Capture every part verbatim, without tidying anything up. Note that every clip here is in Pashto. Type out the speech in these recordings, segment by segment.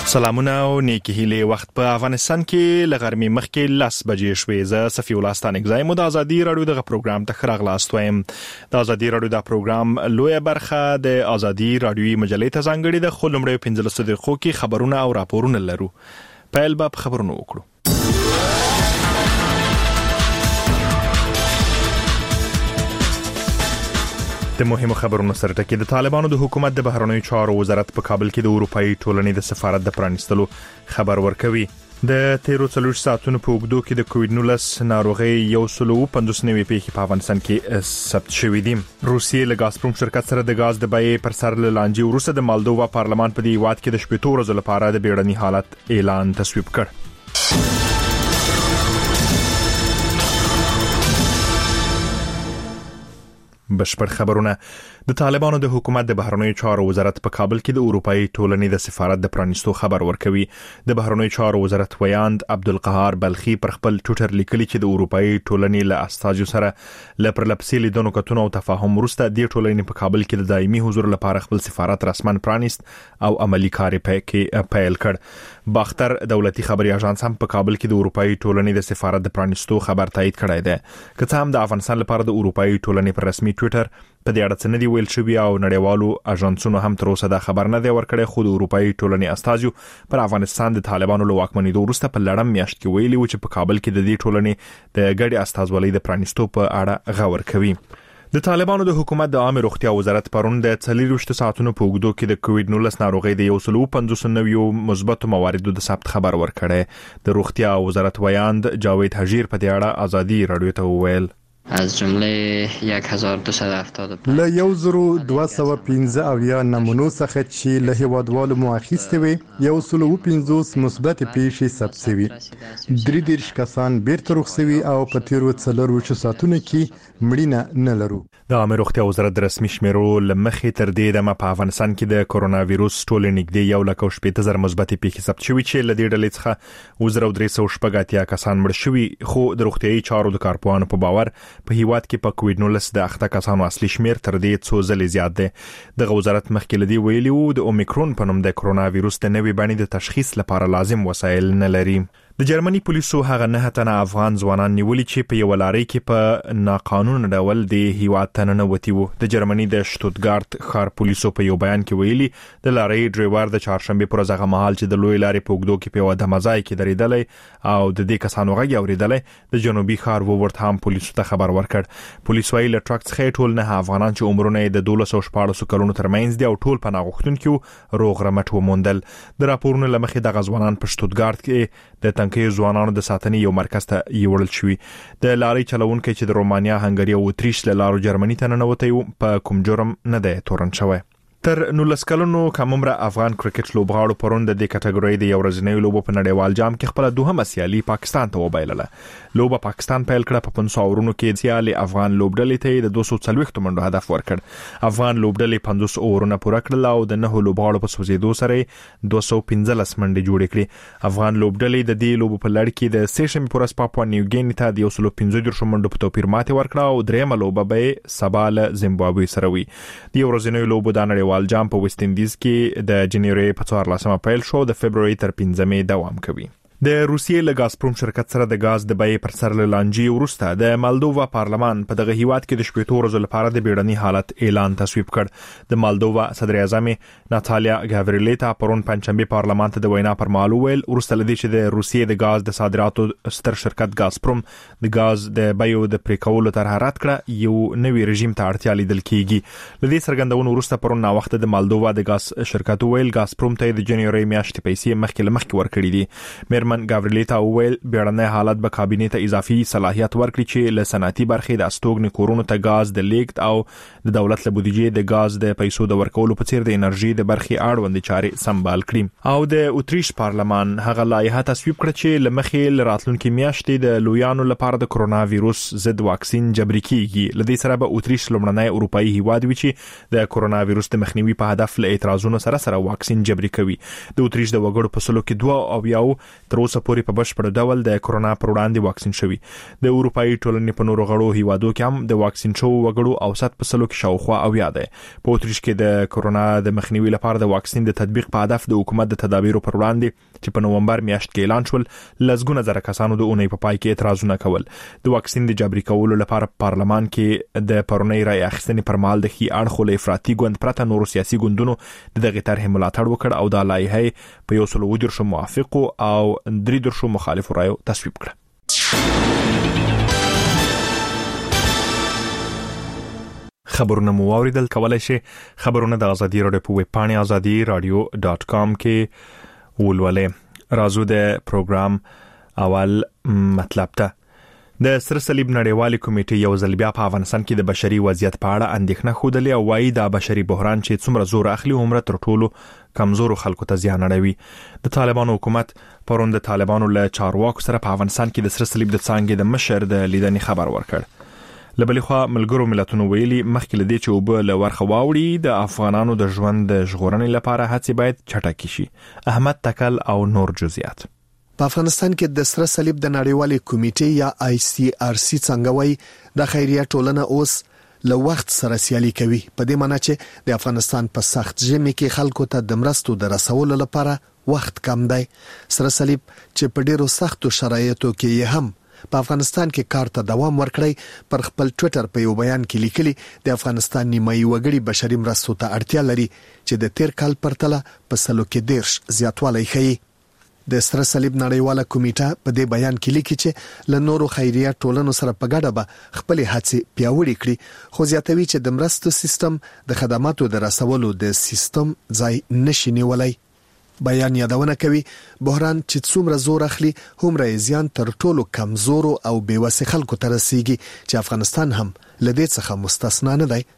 سلامونه او نیکی هیله. وخت په افغانستان کې لغرمې مخکې لاس بجې شوې. زه صفی الله ستانګزای مو د ازادي رادیو دغه پروګرام ته خراغلاست وایم. د ازادي رادیو دا پروګرام لویه برخه د ازادي رادیوي مجلې ته ځانګړې ده، خو لومړی پنځلس دقیقو کې خبرونه او راپورونه لرو. پیل به خبرونه وکړو. د مهمو خبرونو سره ټکی. د طالبانو د حکومت د بهرنیو چارو وزارت په کابل کې د اروپאי ټولنې د سفارت د پرانیستلو خبر ورکوي. د تیرو څلور ساعتونو په اوږدو کې د کووډ نولس ناروغي یو سل او پنځوس نوي پیښې په افغانستان کې ثبت شوې دي. روسیې له غازپروم شرکت سره د غاز د بیې پر سر لانجې وروسته د مالدووا پارلمان په دې هیواد کې د شپږ ورځې لپاره د بیړني حالت اعلان تصویب کړ. بشپړ خبرونه. د طالبانو د حکومت د بهرنیو چارو وزارت په کابل کې د اروپאי ټولنې د سفارت د پرانیستو خبر ورکوي. د بهرنیو چارو وزارت ویاند عبدالقهار بلخي پر خپل ټوئیټر لیکلي چې د اروپאי ټولنې له استازو سره ل پرلپسې لیدنو کتنو او تفاهم وروسته د ټولنې په کابل کې د دایمي حضور لپاره خپل سفارت رسمن پرانیست او عملی کار یې پیل کړ. باختر دولتي خبري اژانس هم په کابل کې د اروپאי ټولنې د سفارت د پرانیستو خبر تایید کړی دی. که څه هم د افغانستان لپاره د اروپאי ټولنې پر رسمي ټوئیټر په دې اړه څه نه دی ویل شوی او نړیوالو اژانسونو هم تر اوسه دا خبر نه دی ورکړی، خو د اروپאי ټولنې استازو پر افغانستان د طالبانو له واکمنۍ وروسته په لړم میاشت کې ویلي و چې په کابل کې د دې ټولنې د ګډي استازولۍ د پرانیستو په اړه غور کوي. د طالبانو د حکومت د عامه روغتیا وزارت پرون د څلور ساعتونو په اوږدو کې د کووډ نولس ناروغي د یو سل او پنځوس نوي مثبت مواردو د ثبت خبر ورکړی. د روغتیا وزارت ویاند جاوید حجیر په دې اړه ازادي رادیو ته وویل. از جمله یک هزار و دویست و هفتاد له یو زرو دوه سوه پنځه اویا نمونو څخه چې له هیوادوالو مو اخیستې وي، یو سل او پنځوس مثبت پیښې ثبت شوي. درې دېرش کسان بیرته روغ شوي او په تیرو څلورویشتو ساعتونو کې مړینه نه لرو. د عامه روغتیا وزارت د رسمي شمیرو لمخې تر دې دمه په افغانستان کې د کرونا وایروس ټول نږدې یو لک او شپږ زره مثبت پیښې ثبت شوي چې له دې ډلې څخه وزره درې سوه شپږ اتیا کسان مړ شوي، خو د روغتیايي چارو د کارپوهانو په باور په هیواد کې په کووډ نولس د اخته کسانو اصلي شمیر تر دې څو ځلې زیات دی. د وزارت مخکې لدی ویلي وو د اومیکرون په نوم د کرونا وایروس د نوې بڼې د تشخیص لپاره لازم وسایل نه لري. د جرمني پولیسو هغه نه تنه افغان ځوانان نیولي چې په یو لارۍ کې په ناقانونه ډول د هیواد ته ننوتي وو. د جرمني د شتوتګارت ښار پولیسو په یو بیان کې ویلي د لارۍ ډرایور د چهارشنبه پر ورځ مهال چې د لوی لارې په اوږدو کې په یو دمځای کې درېدلی او د دې کسانو غږ اوریدلی، د جنوبي ښار وورټهام پولیسو ته خبر ورکړ. پولیس ویلي له ټرک څخه ټول نه افغانان چې عمرونه یې د دولس او شپاړسو کلونو ترمنځ دي او ټول پناه غوښتونکي روغ رمټ وموندل. د راپورونو لمخې د غزوانان په شتوتګارت کې د تنکي ځوانانو د ساتنې یو مرکز ته یوړل شوی. د لارۍ چلوونکي چې د رومانیا، هنګري او اتریش له لارو جرمني ته ننوتی په کوم جرم نه دی تورن شوی. تر نولس کلونو کم عمره افغان کرکټ لوبغاړو پرون د دې کټګورۍ د یو ورځنۍ لوبو په نړیوال جام کې خپل دوهمه سیالي پاکستان ته وبایلله. لوبه پاکستان پیل کړه په پنځه اورونو کې سیالي افغان لوبډلې ته د دوه سوه څلوېښت منډو هدف ورکړ. افغان لوبډلې پنځوس اورونه پوره کړل او د نه لوبغاړو په سوځېدو سره دوه سوه پنځلس منډې جوړې کړې. افغان لوبډلې د دې لوبو په لړ کې د سیشن پورس پاپوا نیو ګینی ته د یو سل پنځه دېرش منډو په توپیر ماتې ورکړه او درېمه لوبه به سبا له زیمبابوې سره وي. د یو ورځنۍ لوبو د نړیوال جام په ویسټ اندیز کې د جنوري په څوارلسمه پیل شو، د فبرवरी تر پنځمې دوام کوي. د روسیې له غازپروم شرکت سره د غاز د بیې پر سر لانجې وروسته د مالدووا پارلمان په دغه هیواد کې د شپږ ورځې لپاره د بیړني حالت اعلان تصویب کړ. د مالدووا صدر اعظم ناتالیا ګاوریلیتا پرون پنځشنبه پارلمان ته د وینا پر مهال ویل وروسته لدی چې د روسیې د غاز د صادراتو ستر شرکت غازپروم د غاز د بیو د پریکولو تر حرات کړه یو نوی رژیم ته اړتیا لیدل کیږي. لدی څرګندونو وروسته پرون نا وخت د مالدووا د غاز شرکت ویل غازپروم ته د جنوري میاشتې پیسې مخکې لمخکې ورکړي دي. من ګاوریلیتا ویل بیړنی حالت به کابینې ته اضافي صلاحیت ورکړي چې له صنعتي برخې د استوګنې کورونو ته غاز د لیږد او د دولت له بودیجې د غاز د پیسو د ورکولو په څیر د انرژي د برخې اړوند چارې سمبال کړي. او د اتریش پارلمان هغه لایحه تصویب کړه چې لمخې لراتلونکي میاشتې د لویانو لپاره د کرونا وایروس ضد واکسین جبري کیږي. لدې سره به اتریش لومړنی اروپאי هیواد وي چې د کرونا وایروس د مخنیوي په هدف له اعتراضونو سره سره واکسین جبري کوي. د اتریش د وګړو په سلو کې دوه او یو تر اوسه پورې په بشپړ ډول د کرونا پر وړاندې واکسین شوي. د اروپאי ټولنې په نورو غړو هیوادو کې هم د واکسین شوو وګړو اوسط په سلو کې شاوخوا اویا دی. په اتریش کې د کرونا د مخنیوي لپاره د واکسین د تطبیق په هدف د حکومت د تدابیرو پر وړاندې چې په نومبر میاشت کې اعلان شول لزګونه زره کسانو د اونۍ په پای کې اعتراضونه کول. د واکسین د جبري کولو لپاره پارلمان کې د پرونی رای اخیستنې پر مهال د خي اړخو له افراطي ګوند پرته نورو سیاسي ګوندونو دغه طرح ملاتړ وکړ او د لایحه په یو سل ودرشو موافق او درې درشو مخالف رایو تصویب کړ. خبرونه مو اوریدل. کولای شئ خبرونه د ازادي رادیو په ویب پاڼه ازادي رادیو ډاټ کام کې ولولئ. راځو د پروګرام اول مطلب ته. د سره صلیب نړیوالې کمیټې یو ځل بیا په افغانستان کې د بشري وضعیت په اړه اندېښنه خوده او وايي دا بشري بحران چې څومره زور اخلي عمره تر ټولو کمزورو خلکو ته زیان اړوي. د طالبانو حکومت پرون د طالبانو له چارواکو سره په افغانستان کې د سره صلیب د څانګې د مشر د لیدنې خبر ورکړ. لبلې خوا ملګرو ملتونو ویلي مخکې لدې چې وب له ورخه واوړي د افغانانو د ژوند د ژغورنې لپاره هڅې باید چټکې شي. احمد تکل او نور جزئیات. په افغانستان کې د سره صلیب د نړیوالې کمیټې یا آی سی آر سی څنګه وایي د خیریه ټولنه اوس له وخت سره سیالي کوي، په دې معنی چې د افغانستان په سخت ژمي کې خلکو ته د مرستو د رسولو لپاره وخت کم دی. سره صلیب چې په ډیرو سختو شرایطو کې هم په افغانستان کې کار ته دوام ورکړی پر خپل ټوئیټر په یو بیان کې لیکلي د افغانستان نیمایي وګړي بشري مرستو ته اړتیا لري چې د تیر کال پرتله په سلو کې دیرش زیاتوالی ښیي. د سره صلیب نړیواله کمیټه په دې بیان کې لیکي چې له نورو خیریه ټولنو سره په ګډه به خپل هڅې پیاوړې کړي، خو زیاتوي چې د مرستو سیستم د خدماتو د رسولو د سیستم ځای نشي نیولای. بیان یادونه کوي بحران چې څومره زور اخلي هومره زیان تر ټولو کمزورو او بیوسه خلکو ته رسیږي چې افغانستان هم لدې څخه مستثنا نه دی.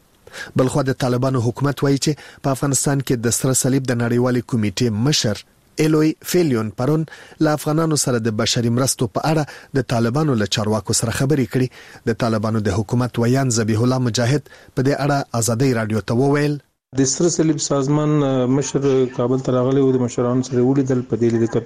بلخو د طالبانو حکومت وایي چې په افغانستان کې د سره صلیب د نړیوالې کمیټې مشر الوی فیلیون پرون له افغانانو سره د بشري مرستو په اړه د طالبانو له چارواکو سره خبرې کړي. د طالبانو د حکومت ویان ذبیح الله مجاهد په دې اړه ازادي رادیو ته وویل د سره صلیب سازمان مشر کابل ته راغلی او د مشرانو سره ولیدل. په دې لیدو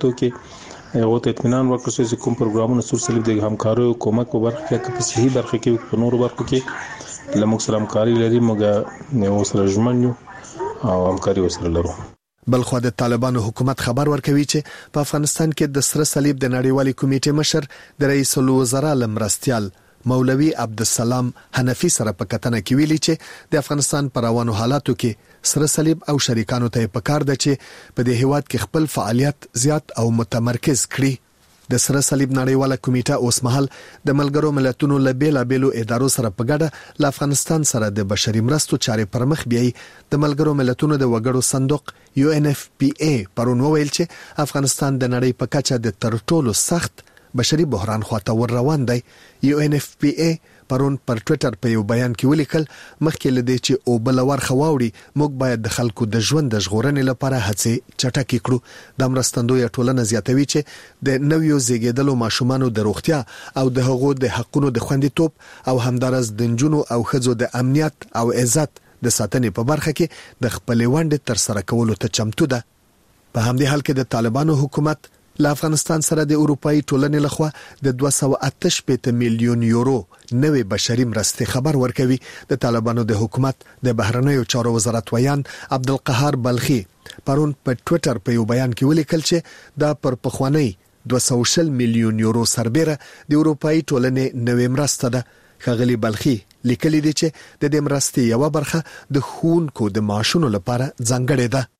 کې هغه ته اطمینان ورکړ چې کوم پروګرامونه سره صلیب د همکارۍ او کومک په برخه کې په صحیح برخه کې په نورو برخو کې لموږ سره همکاري لري، موږ یو سره ژمنو او همکاري وسره لرو. بلخو د طالبانو حکومت خبر ورکوي چې په افغانستان کې د سره صلیب د نړیوالې کمیټې مشر د رئیس الوزرا لمرستيال مولوی عبدالسلام حنفی سره په کتنه کې ویلي چې د افغانستان پر روانو حالاتو کې سره صلیب او شریکانو ته پکار ده چې په دې هیواد کې خپل فعالیت زیات او متمرکز کړي. د سره صلیب نړیواله کمیټه اوس مهال د ملګرو ملتونو له بیلابېلو ادارو سره په ګډه له افغانستان سره د بشري مرستو چارې پر مخ بیایي. د ملګرو ملتونو د وګړو صندوق یو ان اف پی ای پرون وویل چې افغانستان د نړۍ په کچه د تر ټولو سخت بشري بحران خواته ور روان دی. یو ان اف پی ای پرون پر ټوئیټر په یو بیان کې ولیکل مخکې لدې چې او بل ورخه واوړي موږ باید د خلکو د ژوند د ژغورنې لپاره هڅې چټکې کړو. د مرستندوی ټولنه زیاتوي چې د نویو زیږیدلو ماشومانو د روغتیا او د هغو د حقونو د خوندیتوب او همدارس د جنونو او ښځو د امنیت او عزت د ساتنې په برخه کې د خپل ونډې تر سره کولو ته چمتو ده. په همدې حال کې د طالبانو حکومت له افغانستان سره د اروپאי ټولنې لخوا د دوه سوه اته شپېته میلیون یورو نوې بشري مرستې خبر ورکوي. د طالبانو د حکومت د بهرنیو چارو وزارت ویان عبدالقهار بلخي پرون په ټوئیټر په یو بیان کې ولیکل چې دا پر پخوانی دوه سوه میلیون یورو سربېره د اروپאי ټولنې نوې مرسته ده. ښاغلي بلخي لیکلي دي چې د دې مرستې یو برخه د ښوونکو د معاشونو لپاره ځانګړې ده.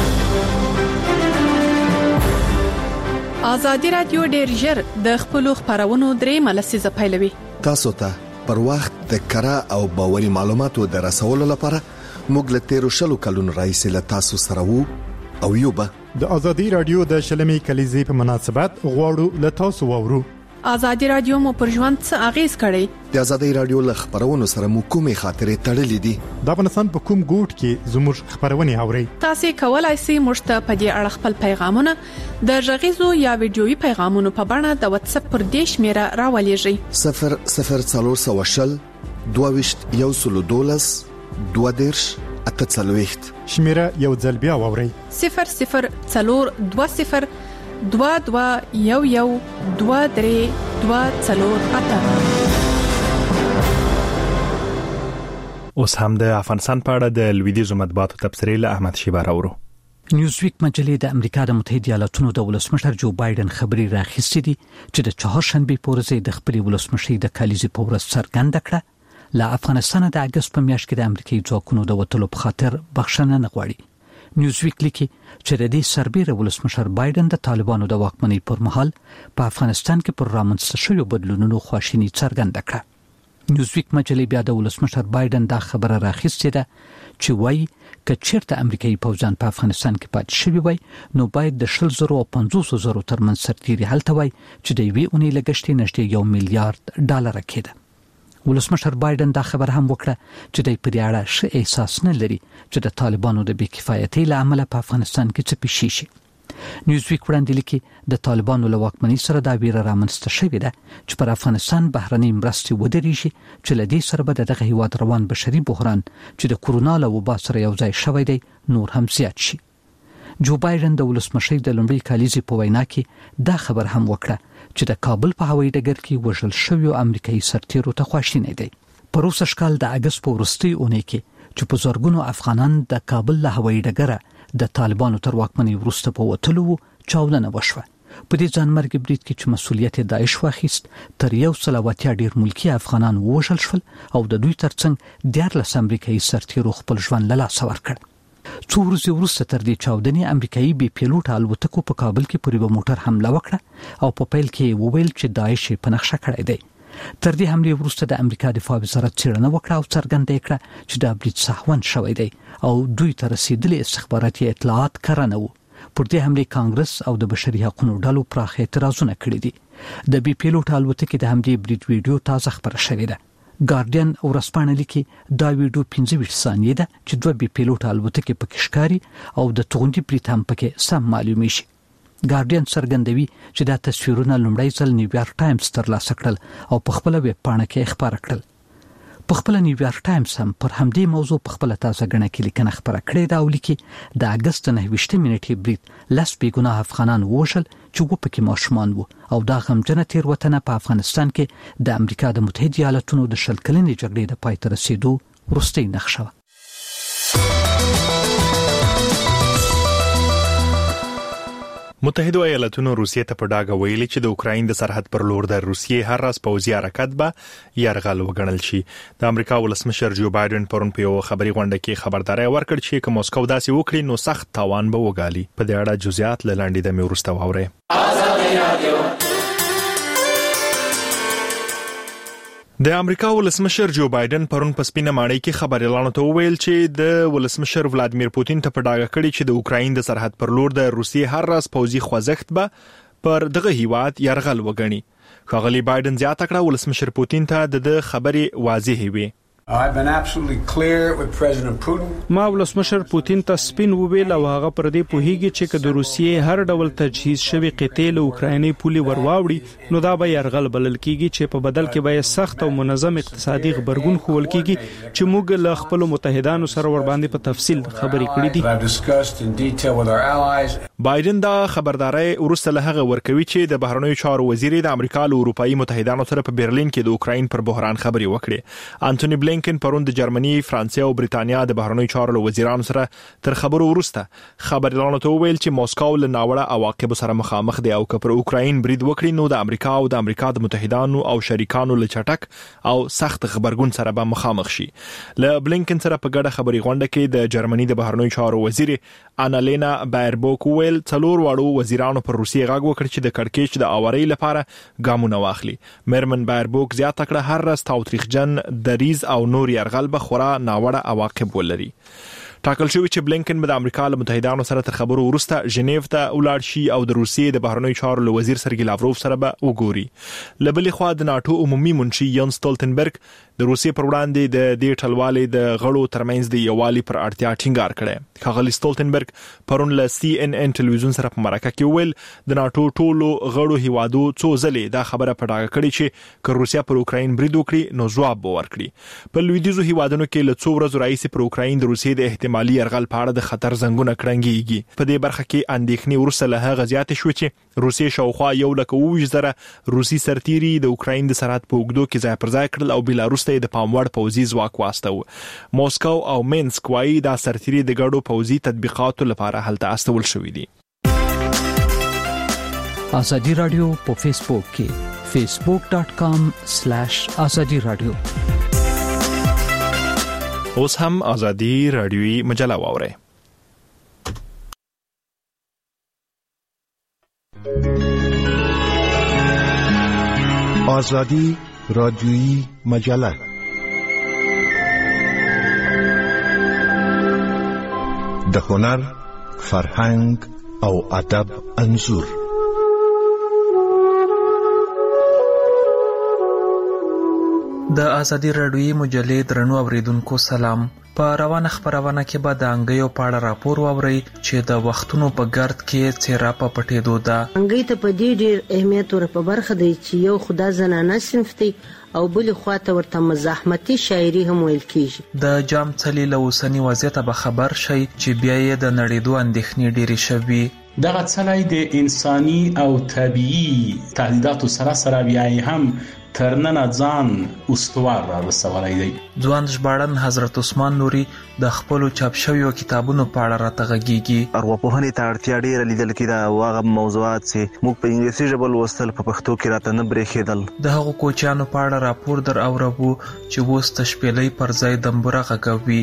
ازادي رادیو ډېر ژر د خپلو خبرونو درې ملسیزه پیلوي. تاسو ته پر وخت د کره او باوري معلوماتو د رسولو لپاره موږ له تیرو شلو کلونو راهیسې له تاسو سره وو او یو به د ازادي رادیو د شلمي کلیزې په مناسبت غواړو له تاسو وورو. ازادي رادیو مو پر ژوند څه اغیز کړی؟ د ازادي رادیو له خبرونو سره مو کومې خاطرې تړلې دي؟ د افغانستان په کوم ګوټ کې زموږ خبرونه اورئ؟ تاسو کولای شئ موږ ته په دې اړه خپل پیغامونه د ژغیزو یا ویډیويي پیغامونو په بڼه د واتس اپ پر دې شمیره راولېږئ. صفر صفر څلور سوه شل دوه ویشت یو سلو دولس دوه دیرش اته څلوېښت شمیره یو ځل بیا واورئ. صفر صفر څلور دوه صفر دوه دوه یو یو دوه درې دوه څلور اته. اوس هم د افغانستان په اړه د لویدیځو مطبوعاتو تبصرې له احمد شیبه راوړو. نیوزویک مجلې د امریکا د متحده ایالاتونو د ولسمشر جو بایدن خبري راخیستې دي چې د چهارشنبه په ورځ د خپل ولسمشي د کالیزې په ورځ څرګنده کړه له افغانستان د اگست په میاشت کې د امریکایي ځواکونو د وټلو په خاطر بخښنه نه غواړي. نیوزویک لیکي چې د دې سربېره ولسمشر بایدن د طالبانو د واکمنۍ پر مهال په افغانستان کې پر رامنځته شویو بدلونونو خواشیني څرګنده کړه. نیوزویک مجلې بیا د ولسمشر بایدن دا خبره راخیستې ده چې وایي که چیرته امریکایي پوځیان په افغانستان کې پاتې شوي وای نو باید د شل زرو او پنځوس زرو ترمنځ سرتیري هلته وای چې د یوې اونۍ لګښت نږدې یو میلیارډ ډالر کېده. ولسمشر بایدن دا خبر هم وکړه چې د په دې اړه ښه احساس نه لري چې د طالبانو د بې کفایتۍ له امله په افغانستان کې څه پیښ شي. نیوزویک وړاندې لیکي د طالبانو له واکمنۍ سره دا ویره رامنځته شوې ده چې پر افغانستان بهرنۍ مرستې ودرېږي چې له دې سره به دغه هیواد روان بشري بحران چې د کورونا له وبا سره یو ځای شوی دی نور هم زیات شي. جو بایدن د ولسمشي د لومړي کالیزې په وینا کې دا خبر هم وکړه چې د کابل په هوایي ډګر کې وژل شویو امریکایي سرتیرو ته خواشینی دی. په روسي شکل د اگست په وروستۍ اونۍ کې چې په زورګونو افغانان د کابل له هوایي ډګره د طالبانو تر واکمنۍ وروسته په وټلو چاودنه وشوه. په دې ځانمرګي برید کې چې مسؤلیت داعش واخیست تر یو سل او اتیا ډیر ملکی افغانان وژل شول او د دوی ترڅنګ دیارلس امریکایي سرتیرو خپل ژوند له لاسه ورکړ. څو ورځې وروسته تر دې چاودنې امریکایي بي پیلوټ الوتکو په کابل کې پر یو موټر حمله وکړه او په پیل کې وویل چې داعش په نقشه کړی دی. تر دې حملې وروسته د امریکا دفاع وزارت څېړنه وکړه او څرګنده کړه چې دا برید سهون شوی دی او دوی ته رسیدلي استخباراتي اطلاعات کره نه وو. پر دې حملې کانګرس او د بشري حقوقو ډلو پراخ اعتراضونه کړي دي. د بي پیلوټ الوتکې د حملې برید ویډیو تازه خبره شوې ده. ګارډین او ورځپاڼه لیکي دا ویډیو پنځه ویشت ثانیې ده چې دوه بي پیلوټ الوتکې پکې ښکاري او د توغندي برید هم پکې سم معلومي شي. ګارډین څرګندوي چې دا تصویرونه لومړی ځل نیویارک ټایمز ترلاسه کړل او په خپل ویب پاڼه کې خبره کړل. په خپل نیویارک ټایمز هم پر همدې موضوع په خپل تازه غنه کې لیکنه خبره کړې ده او لیکي د اگست نه ویشت منټي برید لاس بي ګناه افغانان وژل چې و پکې ماشومان وو او دا غمجنه تیروتنه په افغانستان کې د امریکا د متحده ایالاتونو د شل کلنې جګړې د پای ته رسیدو وروستۍ نښه. متحده ایالاتونو روسیې ته په ډاګه ویلي چې د اوکراین د سرحد پر لور د روسیې هر راز پوځي حرکت به یرغل وګڼل شي. د امریکا ولسمشر جو بایدن پرون په یو خبري غونډه کې خبرداري ورکړه چې کوم موسکو داسې وکړي نو سخت تاوان به وګالي. په دې اړه جزئیات لاندې د میورسته واوري. د امریکا ولسمشر جو بایدن پرون په سپینه ماڼۍ کې خبريالانو ته وویل چې د ولسمشر ولادمیر پوتین ته په ډاګه کړی چې د اوکراین د سرحد پر لور د روسیې هر راز پوځي خوځښت به پر دغه هیواد یرغل وګڼي. ښاغلی بایدن زیاته کړه ولسمشر پوتین ته د خبرې واضح وي. I've been absolutely clear with President Putin. ما ولسمشر پوتین ته سپین وویل او هغه پر دې پوهیږي چې که د روسیې هر ډول تجهیز شوی قطعې له اوکرایني پولي ورواوړي نو دا به یرغل بلل کیږي چې په بدل کې به سخت او منظم اقتصادي خبرګون خول کیږي چې موږ له خپل متحدانو سره ور باندې په تفصیل خبرې کړې دي. بایدن دا خبرداري ورسته له هغه ورکوي چې د بهرنیو چارو وزیر د امریکا له اروپאי متحدانو سره په برلین کې د اوکراین پر بحران خبرې وکړي. انټونی بلینکن پرون د جرمني، فرانسې او بریتانیا د بهرنیو چارو وزیرانو سره تر خبرو وروسته خبريالانو ته ویل چې موسکو له ناوړه عواقب سره مخامخ دی او که پر اوکراین برید وکړي نو د امریکا او د امریکا د متحدانو او شریکانو له چټک او سخت خبرګون سره به مخامخ شي. له بلینکن سره په ګډه خبري غونډه کې د جرمني د بهرنیو چارو وزیر انالینا بایربوک ویل څلور واړو وزیرانو پر روسیې غږ وکړ چې د کړکېچ د اوري لپاره ګامونه واخلي. مرمن بایربوک زیاته کړه هر راز تاوتریخجن دریز او نور یرغل به خورا ناوړه عواقب ولري. ټاکل شوی چې بلینکن به د امریکا له متحدانو سره تر خبرو وروسته ژنیو ته ولاړ شي او د روسیې د بهرنیو چارو وزیر سرګی لاوروف سره به وګوري. لبلې خوا د ناتو عمومي منشي یان ستولتنبرګ د روسیې پر وړاندې د دې ټلوالې د غړو ترمنځ د یووالي پر اړتیا ټینګار کړی. ښاغلي سټولټنبرګ پرون له سی ان ان ټلویزیون سره په مرکه کې ویل د ناتو ټولو غړو هیوادو څو ځلې دا خبره په ډاګه کړې چې که روسیا پر اوکراین برید وکړي نو ځواب به ورکړي. په لویدیځو هیوادونو کې له څو ورځې راهیسې پر اوکراین د روسیې د احتمالي یرغل په اړه د خطر زنګونه کړنګېږي. په دې برخه کې اندېښنې وروسته له هغه زیاتې شوې چې روسیې شاوخوا یو لک اووه زره روسي سرتیري د اوکراین د سرحد په اوږدو کې ځای پر ځای کړل او بیلاروس ته د پام وړ پوځي ځواک واستاوه. موسکو او مینسک وايي دا سرتیري د ګډو پوځي تطبیقاتو لپاره هلته استول شوي دي. ازادي رادیو په فیسبوک کې facebook dot com slash azadi radio. اوس هم ازادي رادیوي مجله واورئ. آزادی رادیویی مجله د هنر، فرهنګ او ادب انځور. د ازادي رادیویي مجلې درنو اوریدونکو سلام. په روانه خبرونه کې به د انګیو په اړه راپور واورئ چې د وختونو په ګرد کې څیرا په پټېدو ده. انګی ته په دې ډېر اهمیت ور په برخه دی چې یو خدا زنانه صنف دی او بل خواته ورته مزاحمتي شاعري هم ویل کیږي. د جام څلې له اوسنی وضعیت به خبر شي چې بیا یې د نړیدو اندېښنې ډېرې شوي. دغه څلای د انساني او طبيعي تهدیداتو سره سره بیا هم ترننه ځان استوار را رسولای دی. ځوان ژباړن حضرت عثمان نوري د خپلو چاپ شویو کتابونو په اړه راته غږیږي. ارواپوهنې ته اړتیا ډېره لیدل کېده او هغه موضوعات چې موږ په انګلیسي ژبه لوستل په پښتو کې راته نه برېښېدل. د هغو کوچیانو په اړه راپور در اورو چې اوس د شپېلۍ پر ځای دمبوره غږوي.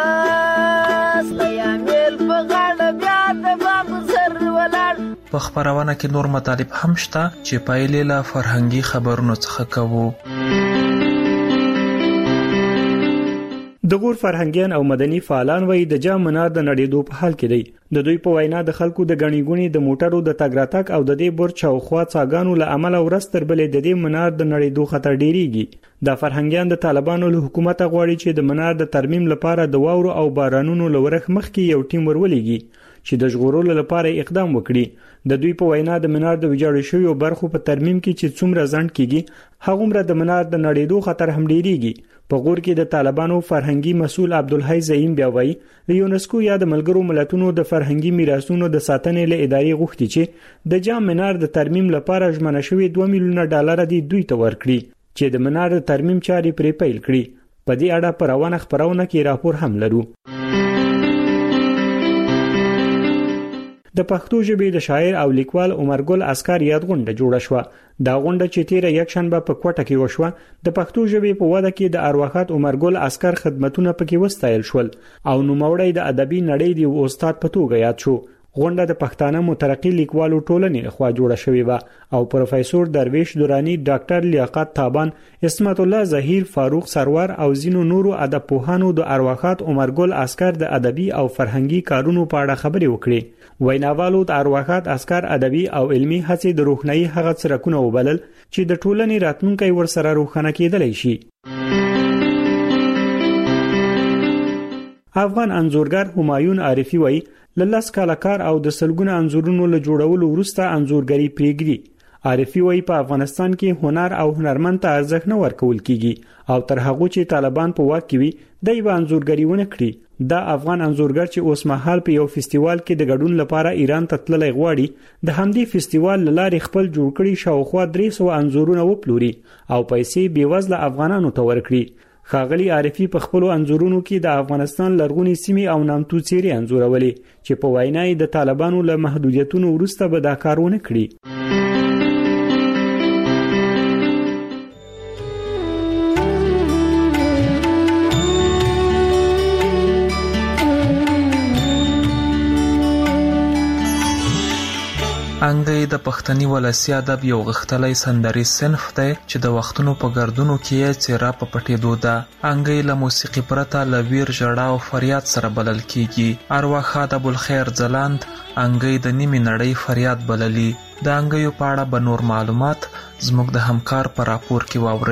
په خبرونه کې نور مطالب هم شته چې پایلې له فرهنګي خبرونو څخه کوو. د غور فرهنګیان او مدني فعالان وایي د جام منار د نړیدو په حال کې دی. د دوی په وینا د خلکو د غنی ګونی د موټرو د تګ راتګ او د دې برج او خوا څاګانو له عمله ورستر بلې د دې منار د نړیدو خطر ډیریږي. د فرهنګیان د طالبانو له حکومت غواړي چې د منار د ترمیم لپاره د واورو او بارانونو لورخ مخکې یو ټیم ورولېږي چې د ژغورلو لپاره اقدام وکړي. د دوی په وینا د منار د ویجاړ شویو برخو په ترمیم کې چې څومره ځنډ کیږي هغومره د منار د نړیدو خطر هم ډیریږي. په غور کې د طالبانو فرهنګي مسؤل عبدالحی زعیم بیا وایي د یونسکو یا د ملګرو ملتونو د فرهنګي میراثونو د ساتنې له ادارې غوښتي چې د جام منار د ترمیم لپاره ژمنه شوی دوه میلیونه ډالر دی دوی ته ورکړي چې د منار د ترمیم چارې پرې پیل کړي. په دې اړه پر روانه خبرونه کې راپور هم لرو. د پښتو ژبې د شاعر او لیکوال عمر ګل اسکر یاد غونډه جوړه شوه. دا غونډه چې تیر یک شنبه په کوټه کې وشوه د پښتو ژبې په وده کې د ارواښاد عمر ګل اسکر خدمتونه پکې وستایل شول او نوموړی د ادبي نړۍ دی استاد په توګه یاد شو. غونډه د پښتانه مترقي لیکوالو ټولنې لخوا جوړه شوې و او پروفیسور درویش دورانی، ډاکټر لیاقت تابان، اسمت الله ظهیر، فاروق سرور او زینو نورو ادب پوهانو د ارواښاد عمر ګل اسکر د ادبي او فرهنګي کارونو په اړه خبرې وکړې. ویناوالو د ارواښاد اسکر ادبي او علمي هڅې د روښنايي هغه څرکونه وبلل چې د ټولنې راتلونکي ورسره روښانه کېدلی شي. افغان انځورګر همایون عارفي وایي للاس کاله کار او د سلګونه انځورونو له جوړولو وروسته انځورګری پریږدي. عارفي وایي په افغانستان کې هنر او هنرمند ته ارزښت نه ورکول کیږي او تر هغه چې طالبان په واک کې وي دای به انځورګری ونه کړي. دا افغان انځورګر چې اوس مهال په یو فستیوال کې د ګډون لپاره ایران ته تللی غواړي د همدې فستیوال لارې خپل جوړ کړي شاوخوا درې سوه انځورونه وپلوري او پیسې بیوزله افغانانو ته ورکړي. ښاغلي عارفي په خپلو انځورونو کې د افغانستان لرغونې سیمې او نامتو څیرې انځورولې چې په وینا یې د طالبانو له محدودیتونو وروسته به دا کار ونه کړي. انګی د پښتني ولسی ادب یو غښتلی سندري صنف دی چې د وختونو په ګردونو کې یې څیرا په پټېدو ده. انګی له موسیقي پرته له ویر ژړا او فریاد سره بلل کیږي. ارواښاد ابوالخیر ځلاند انګی د نیمې نړۍ فریاد بللی. د انګیو په اړه به نور معلومات زموږ د همکار په راپور کې واورئ.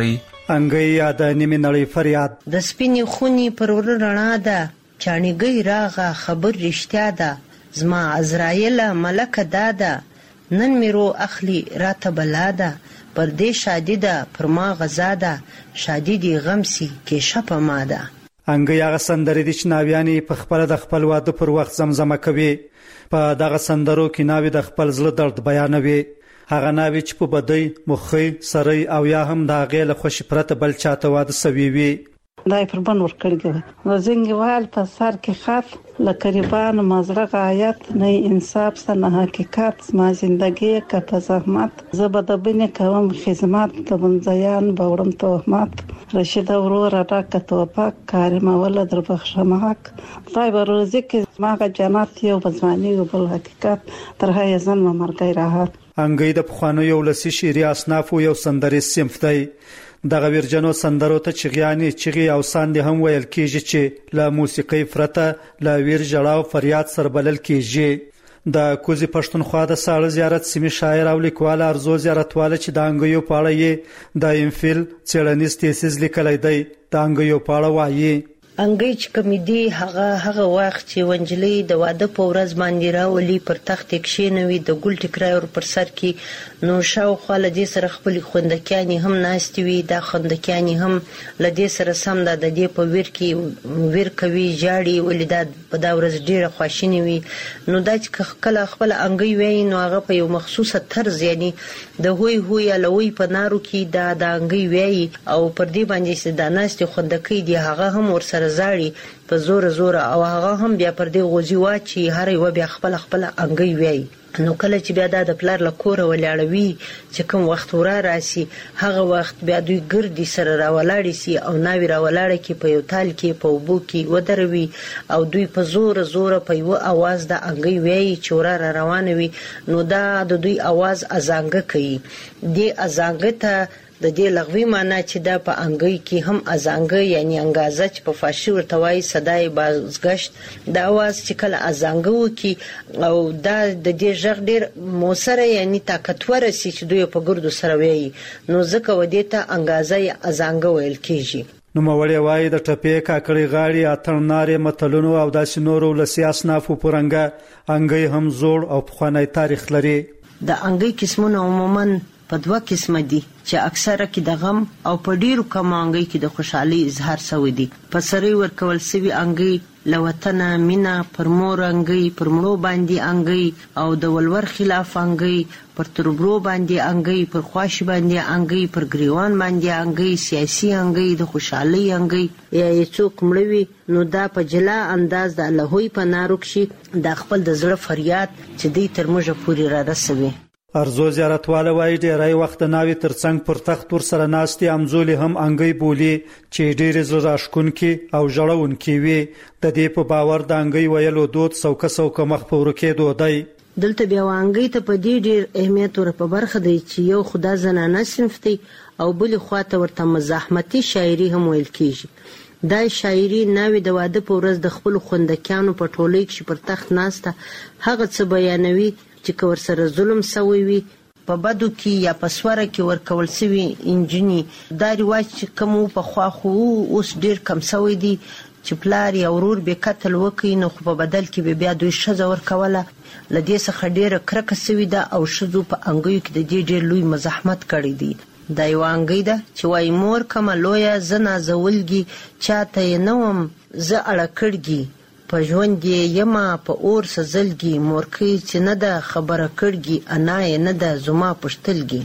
انګي یا د نیمه نړۍ فریاد د سپینې خونی پر ور رڼا ده چانیګي راغه خبر رښتیا ده زما عزرایل ملک دادا نن میرو اخلی راته بلاده پر دې شادي ده پر ما غزا ده شادي دی غمسي کې شپه ما ده. انګي هغه سندرې د چناویانی په خپل د خپل واده پر وخت زمزمه کوي. په دغه سندرو کې ناوی د خپل زړه درد بیانوي. هغه ناوی چې په بدی مخې سره او یا هم د هغه له خوش پرته بل چاته واده سوي وي. دای پر بن ور کړی نو زنګوال په سر کې خاط لکریبان مزرغ آیات نه انصاف سره حقیقت ما زندگی کا په زحمت زبد بنه کوم خدمت ته بنځیان باورم تهمت رشید اورور راک توپک کارم ولد در بخشمک طيب روزي کې ما جنت یو بزمانی بل حقیقت تر هي ځن مرګي راحت. انګي د پخوانو یو لسی شيري اصناف یو سندري صنف دی. دغه ورجنو سندرو ته چغیانی چغي او ساند هم ویل کیږي چې لا موسیقي فرته لا ویر جړاو فریاد سره بلل کیږي. د کوزي پښتونخوا د ساړه زیارت سیمه شاعر او لیکوال ارزو زیارتواله چې د انګیو پاړه یې د انفیل چړنیز تیسیز لیکلای دی د انګیو پاړه وایي. انګي چې کمیدي هغه هغه وخت چې ونجلي د واده په ورځ باندې راولي پر تخت کښینوي د ګل ټکرای ور پر سر کې نو شاوخوا لدې سره خپل خوندکیانی هم ناشتي وي دا خوندکیانی هم لدې سره سم د دې په ویر کې ویر کوي جاړي ولیداد په دا ورځ ډیره خوشینی وي نو دا چې کله خپل انګي وای نو هغه په یو مخصوصه طرز یعنی د هوی هوی لوی په نارو کې دا د انګي وای او پر دې باندې چې د ناشتي خوندکې دی هغه هم ور سره زاړي په زور زور او هغه هم بیا پر دې غوځي واچي هر یو بیا خپل خپل انګي وای نو کله چې بیا د پلار له کور ولاړوي چې کوم وخت ورا راسي هغه وخت بیا دوی ګردي سره راولاړي سي او ناوی راولاړي کې په یو تال کې په وبو کې ودروي او دوی په زور زور په یو आवाज د انګي وای چې ورا را روانوي نو دا د دوی आवाज ازانګه کوي دی ازانګه ته د دې لغوي معنی چې دا په انګي کې هم ازانګه یعنی انګازه چې په فارسی ورته وایي صداي بازگشت دا आवाज چې کله ازانګه وکي او دا د دې ژغ ډیر موثره یعنی طاقتور سي چې دوی په ګردو سره وایي نو ځکه ودې ته انګازه ازانګه ویل کیږي. نو موري وایي د ټپې کاکړي غاړي اترنارې متلونو او داسې نورو لسی اصنافو پرنګه انګي هم زوړ او پخوانی تاریخ لري. د انګي قسمونه عموما په دوه قسمه دي چې اکثره کې د غم او په ډیرو کمانګي کې د خوشحالي اظهار شوی دي. په سری ورکول سوي انګي لوطنه مینا پر مور انګي پر مړو باندې انګي او د ولور خلاف انګي پر تربرو باندې انګي پر خواش باندې انګي پر گریوان باندې انګي سیاسي انګي د خوشحالي انګي یا څوک مړوي نو دا په جلا انداز د الله په ناروکشي د خپل د زړه فریاد چې دی تر موږ پورې را رسوي. ارزو زیارتواله وایي ډیری وخت ناوی ترڅنګ پر تخت ور سره ناستي امزولي هم انګي بولی چې ډیر زړه راشکونکي او جړونکي وي. د دې په باور د انګي ویلو دود څوک څوک مخ په ورکه دودای دلته بیا وانګي ته په دې ډیر اهمیت ور په برخه دی چې یو خدا زنانه صنفتي او بل خواته ورته مزاحمتي شاعري هم ویل کیږي. دا شاعري ناوی د واده په ورځ د خپل خوندکانو په ټولۍ کې پر تخت ناسته هغه څه بیانوي چې کور سره ظلم سوی وي په بدو کې یا په سوره کې ورکول سوي انجنی دا رواج چې کوم په خوا خو اوس ډیر کم سوی دي چې پلار یا ورور به قتل وکړي نو خو په بدل کې به بیا دوی شزه ورکوله لدې څخه ډیره کرکه سوي ده او شزو په انګیو کې د دې ډیر لوی مزاحمت کړی دی. دا یو انګی ده چې وای مور کما لویا زنا زولګي چاته نوم ز اړه کړګي په ژوند یې یما په اور سزلګي مورکي چې نه ده خبره کړګي انا یې نه ده زما پښتلګي.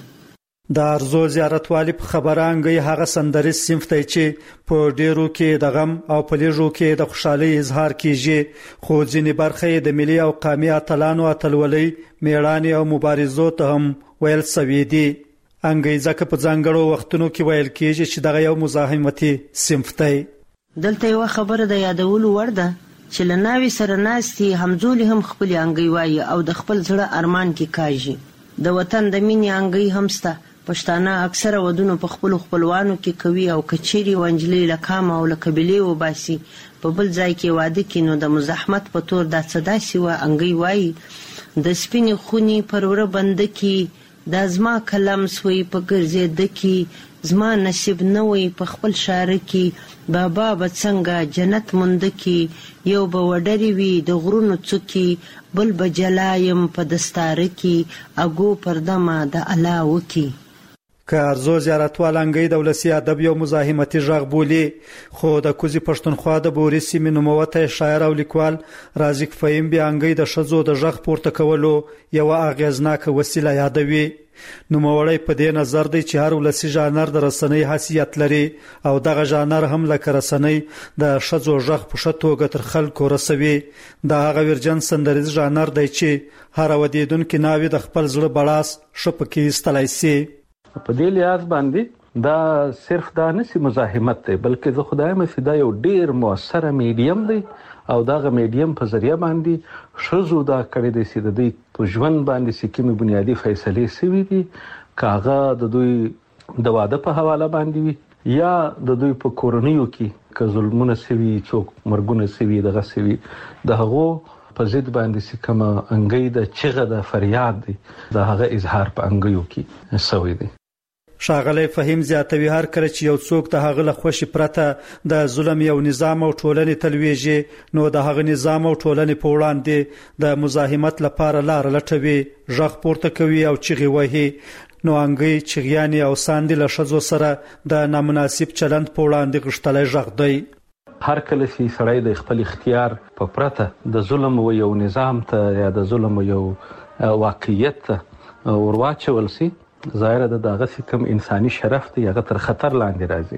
د ارزو زیارتوالی په خبرانګي هغه سندري صنف ته چې په ډیرو کې د غم او په لیژو کې د خوشحالي اظهار کیږي خو ځینې برخه د ملي او قومي اتلانو اتلولي میړانې او مبارزو ته هم ویل سوي دي. انګي ځکه په ځانګړو وختونو کې ویل کیږي چې دغه یو مزاحمتي صنف دی. دلته یو خبره د یادولو وړ ده چې لناوی سره ناستي همزولي هم خپل انګي وایي او د خپل زړه ارمان کې کاږي. د وطن د مینې انګي همسته پښتانه اکثره ودونو په خپل خپلوانو کې کوي او کچيري وانجلي لکام او لکبلي وباسي په بل ځای کې واده کې نو د مزاحمت په تور د صدا سی و انګي وایي د سپینې خونی پرور بند کې د ازما کلم سوی په ګرځې د کې زما نصیب نه وي په خپل شاره کې بابا به څنګه جنت مونده کې یو به وډري وي د غرونو څوکي بل به جلایم په دستاره کې اګو پردمه د الله وکي. که ارزو زیارتوال انګی د ولسی ادب یو مزاحمتي ژغ بولی خو د کوزي پښتونخوا د بوري سیمې نوموته شاعر او لیکوال رازق فهیم بیا انګی د شزو د ژغ پورته کولو یو اغیزناک وسیله یادوي. نوموړی په دې نظر دی چې هر ولسی ژانر د رسنۍ حیثیت لري او دغه ژانر هم لکه رسنۍ د شزو ژغ په شتوګه تر خلکو رسوي. د هغه ورجن سندریز ژانر دی چې هر ودیدونکو ناوی د خپل زړه بلاس شپکی استلای سي. په دې لحاظ باندې دا صرف دا نسی مزاحمت دی بلکې زه خدای مې فدا یو ډیر موثره میډیم دی او داغه میډیم په ذریعہ باندې شزو دا کړی دی چې د دې په ژوند باندې سکیمه بنیادی فیصله سوي دي کاغه د دوی د واده په حواله باندې وي یا د دوی په کورنیو کې که ظلمونه سوي څوک مرګونه سوي دغه سوي د هغه په ضد باندې سکمه انګي د چغه د فریاد دی د هغه اظهار په انګيو کې سوي دي. شاغلی فهیم زیاتوي هر کله چې یو څوک د هغه له خوشي پرته د ظلم یو نظام او ټولنې تلويږي نو د هغه نظام او ټولنې په وړاندې د مزاحمت لپاره لار لټوي ژغ پورته کوي او چغې وهي. نو انګي چغیانی او ساندې له شزو سره د نامناسب چلند په وړاندې غشتلای ژغ دی. هر کله چې سړی د خپل اختیار په پرته د ظلم و یو نظام ته یا د ظلم یو واقعیت ته ورواچول سي ظاهر ده دغه کوم انساني شرف دی هغه تر خطر لاندې راځي.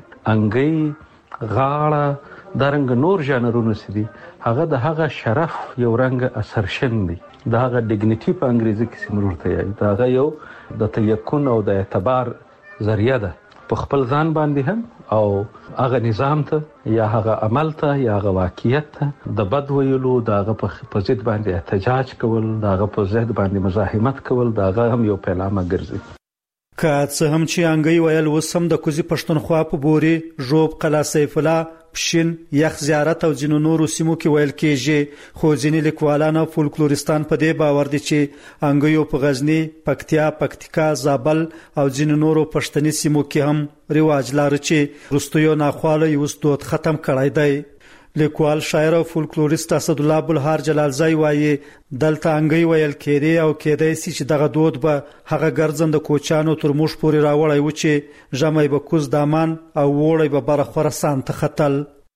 انګي غاړه درنګ نور ژانرونه سدي هغه د هغه شرف یو رنګ اثرشن دی د هغه ډیګنیټي په انګریزي کې سمورته یي دا هغه یو د تیکون او د اعتبار ذریعہ ده په خپل ځان باندې هم او هغه نظام ته یا هغه عمل ته یا هغه واقعیت ته د بد ویلو دغه په ضد باندې احتجاج کول دغه په ضد باندې مزاحمت کول دغه هم یو پیلامه ګرځي. که څه هم چې انګي ویل وسم د کوزي پښتونخوا په بوري ژوب قلا سیف الله پښین یخ زیارت او جنو نورو سیمو کې ویل کېږي خو ځینې لیکوالان او فولکلوریستان په دې باور دي چې انګي په غزنی پکتیا پکتیکا زابل او جنو نورو پښتني سیمو کې هم رواج لري چې رستویو ناخواله یو ستوت ختم کړای دی. لیکوال شاعر او فولکلوریست اسد الله بلهار جلالزای وایي دلته انګي ویل کېدی او کېدای سي چې دغه دود به هغه ګرځند کوچانو تر موږ پورې راوړی و چې ژمي به کوز دامان او وړي به بر خراسان ته خطل.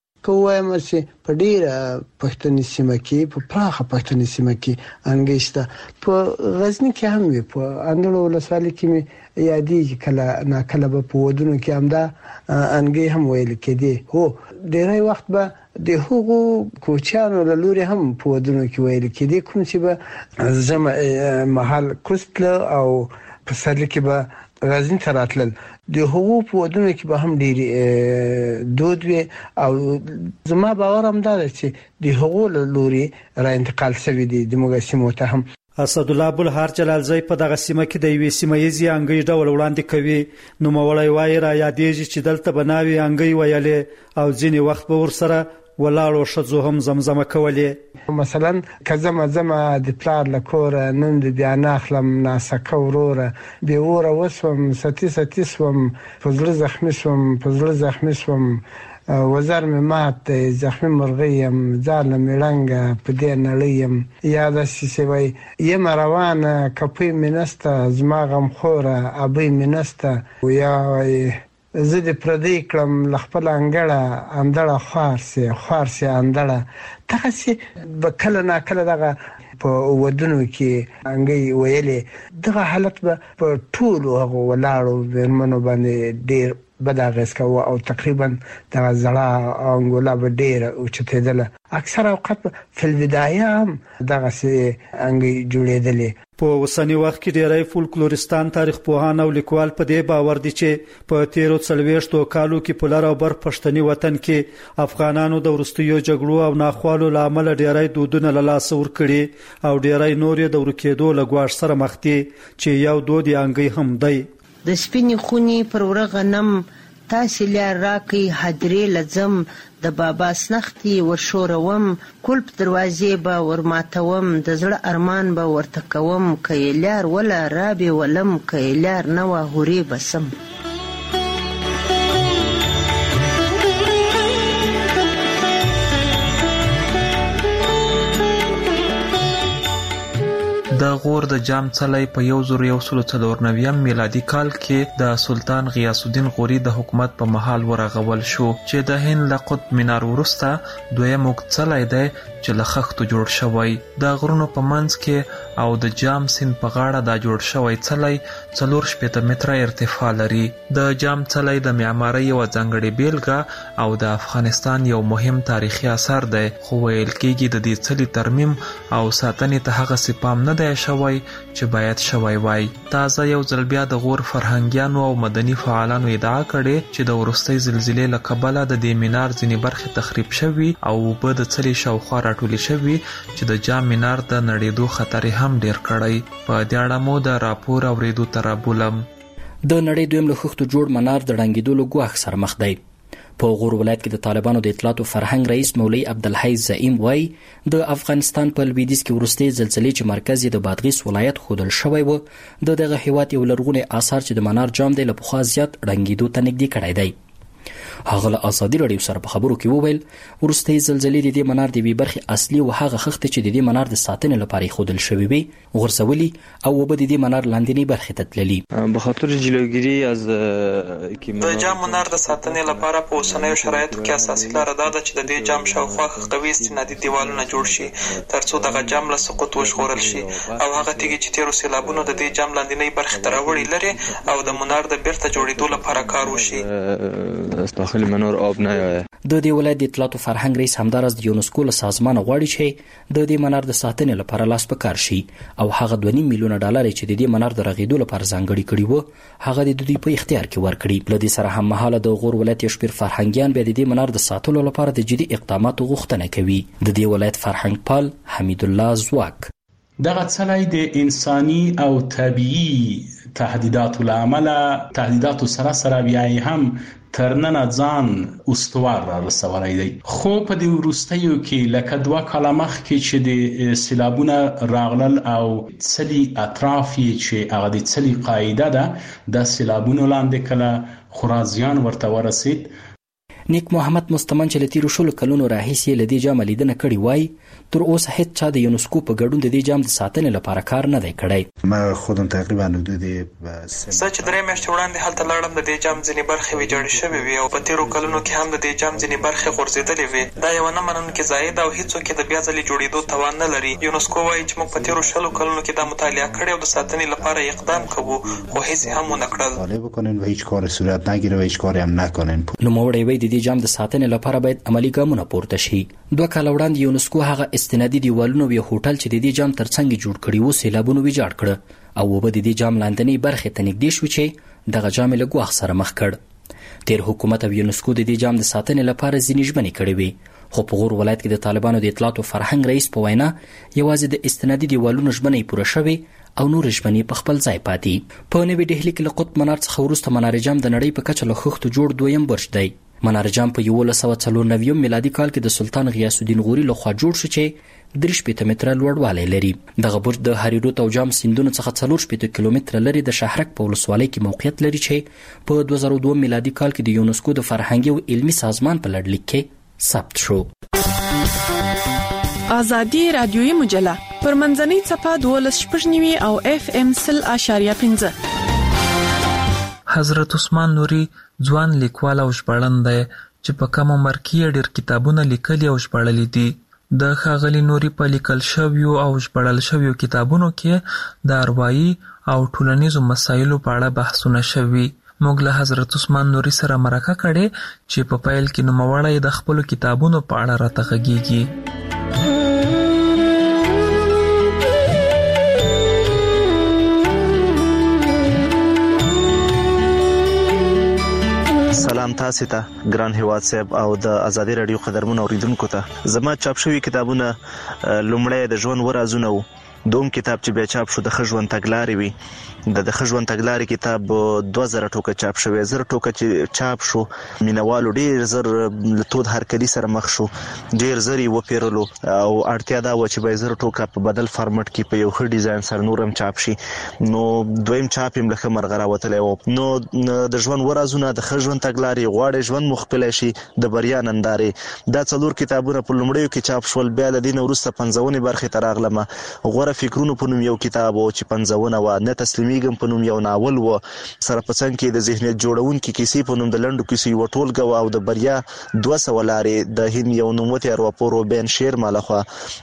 کوم چې په ډیره پښتني سیمه کې په پراخه پښتني سیمه کې انګي شته په غزنی کې هم وي په اندړو ولسوالۍ کې یادې کله نا کله په ودونو کې هم دا انګي هم ویل کېدی هو ډیری وخت به د هغو کوچانو له لوري هم په ودونو کې ویل کېدی کوم چې به زما محل کوستل او په سر کې به غزنی ته راتلل د هغو په ودونو کې به هم ډېری دود وي او زما باور هم دا چې د هغو له لوري را انتقال شوی دی د موږ سیمو ته هم. اسد الله بلهار جلالزای په دغه سیمه کې د یوې سیمه ییزي انګي ډول وړاندې کوي. نو مولای وای را یادېږي چې دلته بناوي انګي ویلې او ځینې وخت به ورسره ولاړو شزو هم زمزمه کولې. مثلا کزما زما د پلار لکور نن د بیا ناخلم ناسکه وروره به وره وسوم ستی ستی سوم فزړه زخمی سوم فزړه زخمی سوم وزر می مات زخمی مرغیم ځان میړنګ په دې نړیم یاد شي وای یم روان کپی منسته زما غم خوره ابي منسته ویا زه د پردی کلم لخپل انګړه اندړه خارسي خارسي اندړه تاسو بکله نا کله دغه په ودونو کې انګي ویلې دغه حالت به په ټولو هغه ولاړو ورمنو باندې ډیر بداغس کا او تقریبا د زړه انګولا به ډیر او چتېدله اکثر اوقات په البدايه هم دغه سي انګي جوړېدلې. په وسنی وخت کې ډیری فولکلوریستان تاریخ پوهان او لیکوال په دې باور دي چې په تیرو څلويشتو کالو کې په لار او بر پښتني وطن کې افغانانو د ورستیو جګړو او ناخوالو لامل ډیری دودونه له لاس ور کړي او ډیری نور د ورکېدو لګواش سره مخ دي چې یو دود انګي هم دی. د سپینې خونی پر ورغنم تاسو لار راکې حدرې لزم د بابا سنختي و شوروم کلب دروازې به ورماتوم د زړه ارمان به ورته کوم کایلار ولا رابي ولم کایلار نو هوري بسم. غور د جام څلی په یو زر یو سل څلور نویم میلادي کال کې د سلطان غیاث الدین غوري د حکومت په مهال ورغول شو چې د هند له قطب مینار وروسته دویم اوږد څلی دی چې له خښتو جوړ شوی. د غرونو په منځ کې او د جام سیند په غاړه دا جوړ شوی څلی څلور شپېته متره ارتفاع لري. د جام څلی د معمارۍ یوه ځانګړې بیلګه او د افغانستان یو مهم تاریخي اثر دی، خو ویل کېږي د دې څلي ترمیم او ساتنې ته هغسې پام نه دی شوی چې باید شوی وای. تازه یو ځل بیا د غور فرهنګیانو او مدني فعالانو ادعا کړې چې د وروستۍ زلزلې له کبله د دې مینار ځینې برخې تخریب شوي او اوبه د څلي شاوخوا راټولې شوي چې د جام مینار د نړېدو خطر یې هم ډیر کړی. په دې اړه مو د راپور اورېدو ته رابولم. د نړۍ دویم له خښتو جوړ منار د ړنګېدو له ګواښ سره مخ دی. په غور ولایت کې د طالبانو د اطلاعاتو فرهنګ رئیس مولوي عبدالحی زعیم وایي د افغانستان په لویدیځ کې وروستۍ زلزلې چې مرکز یې د بادغیس ولایت ښودل شوی و د دغه هیواد یو لرغونی آثار چې د منار جام دی له پخوا زیات ړنګېدو ته نږدې کړی دی. هغه له ازادي راډیو سره په خبرو کې وویل وروستۍ زلزلې د دې منار د یوې برخې اصلي او هغه خښتې چې د دې منار د ساتنې لپاره ایښودل شوې وې غورځولي او اوبه د دې منار لاندنۍ برخې ته تللي. به خاطر جلوگیری از د جام منار د ساتنې لپاره په اوسنیو شرایطو کې اساسي لاره دا ده چې د دې جام شاوخوا قوي استنادي دیوالونه جوړ شي ترڅو دغه جام له سقوط وژغورل شي او هغه تیږې چې تېرو سیلابونو د دې جام لاندنۍ برخې ته راوړي لري او د منار د بیرته جوړېدو لپاره کار وشي. داخل منور آب نیایه. د دې ولایت د اطلاعاتو فرهنګ رئیس همداراز د یونسکو له سازمانه غواړي چې د دې منار د ساتنې لپاره لاس په کار شي او هغه دوه نیم میلیونه ډالر چې د دې منار د رغېدو لپاره ځانګړي کړي وو هغه د دوی په اختیار کې ورکړي. له دې سره هم مهاله د غور ولایت یو شمېر فرهنګیان بیا د دې منار د ساتلو لپاره د جدي اقداماتو غوښتنه کوي. د دې ولایت فرهنګ پال حمید الله زواک دغه څلی د انساني او طبیعي تهدیداتو له امله تهدیداتو سره سره بیا هم تر ننه ځان استوار را رسولی دی. خو په دې وروستیو کې لکه دوه کاله مخکې چې د سیلابونه راغلل او څلي اطراف یې چې هغه د څلي قاعده ده د سیلابونو لاندې کله خورا زیان ورته ورسید. نیک محمد مستمن چې له تیرو شلو کلونو راهیسې له دې جامه لیدنه کړې وای تر اوسه هیڅ چا د یونسکو په ګډون د دې جام د ساتنې لپاره کار نه دی کړی. ما خودم تقریبا حدود زه چې درې میاشتې وړاندې هلته لاړم د دې جام ځینې برخې ویجاړې شوې وې او په تیرو کلونو کې هم د دې جام ځینې برخې غورځېدلې وې. دا یوه نه منونکې ضایع ده او هیڅوک یې د بیا ځلې جوړېدو توان نه لري. یونسکو وایي چې موږ په تیرو شلو کلونو کې دا مطالعه کړې او د ساتنې لپاره اقدام کوو خو هیڅ هم ونه کړل. نوموړی وایي د دې جام د ساتنې لپاره باید عملی ګامونه پورته شي. دوه کاله وړاندې یونسکو هغه استنادي دیوالونه یو هوټل چې د دې جام ترڅنګ جوړ کړي وو سیلابونو ویجاړ کړ او اوبه د دې جام لاندنۍ برخې ته نږدې شو چې دغه جام له ګواښ سره مخ کړ. تیر حکومت او یونسکو د دې جام د ساتنې لپاره ځینې ژمنې کړې وې خو په غور ولایت کې د طالبانو د اطلاعاتو فرهنګ رئیس په وینا یوازې د استنادي دیوالونو ژمنې پوره شوې او نور ژمنې په خپل ځای پاتې. په نوې ډهلي کې له قطب منار څخه وروسته منار جام د نړۍ په کچه له خښتو جوړ دویم برج دی. منار جام په یولس سوه څلور نوي میلادي کال کې د سلطان غیاث الدین غوري لخوا جوړ شو چې درې شپېته متره لوړوالی لري. دغه برج د هریرود او جام سیندونو څخه څلور شپېته کیلومتره لرې د شهرک په ولسوالۍ کې موقعیت لري چې په دوه زره دوه میلادي کال کې د یونسکو د فرهنګي او علمي سازمان په لړلیک کې ثبت شو. ازادي رادیوي مجله پر منځنۍ څپه دولس شپږ نوي او اف ام سل اشاریه پنځه. حضرت عثمان نوري ځوان لیکوال او ژباړن دی چې په کم عمر کې ډېر کتابونه لیکلي او ژباړلي دي. د ښاغلي نوري په لیکل شویو او ژباړل شویو کتابونو کې د اروايي او ټولنیزو مسایلو په اړه بحثونه شوي. موږ له حضرت عثمان نوري سره مرکه کړې چې په پیل کې نوموړی د خپلو کتابونو په اړه راته غږیږي. سلام تاسو ته ګران هیواد صاحب او د ازادي رادیو قدرمن اوریدونکو ته. زما چاپ شوی کتابونه لومړی د ژوند ورازونه وو، دوم کتاب چې بیا چاپ شو د ښه ژوند تګلارې وي. د د ښه ژوند تګلارې کتاب دوه زره ټوکه چاپ شوی. زر ټوکه چې چاپ شو مینوالو ډېر زر له تود هرکلي سره مخ شو، ډېر زر یې وپېرلو او اړتیا دا وه چې باید زر ټوکه په بدل فارمټ کې په یو ښه ډیزاین سره نور هم چاپ شي. نو دویم چاپ یې له ښه مرغه راوتلی و. نو د ژوند ورازونه، د ښه ژوند تګلارې، غواړئ ژوند مو ښکلی شي، د بریا نندارې، دا څلور کتابونه په لومړیو کې چاپ شول. بیا له دې نه وروسته پنځونې برخې ته راغلم. غوره فکرونو په نوم یو کتاب او چې پنځونه و نه تسلیمیږم په نوم یو ناول و سره په څنګ کې د ذهنیت جوړونکو کیسې په نوم د لنډو کیسې و ټولګه او د بریا دوه سوه لارې د هند یو نوموتی ارواپوه روبین شیرما لخوا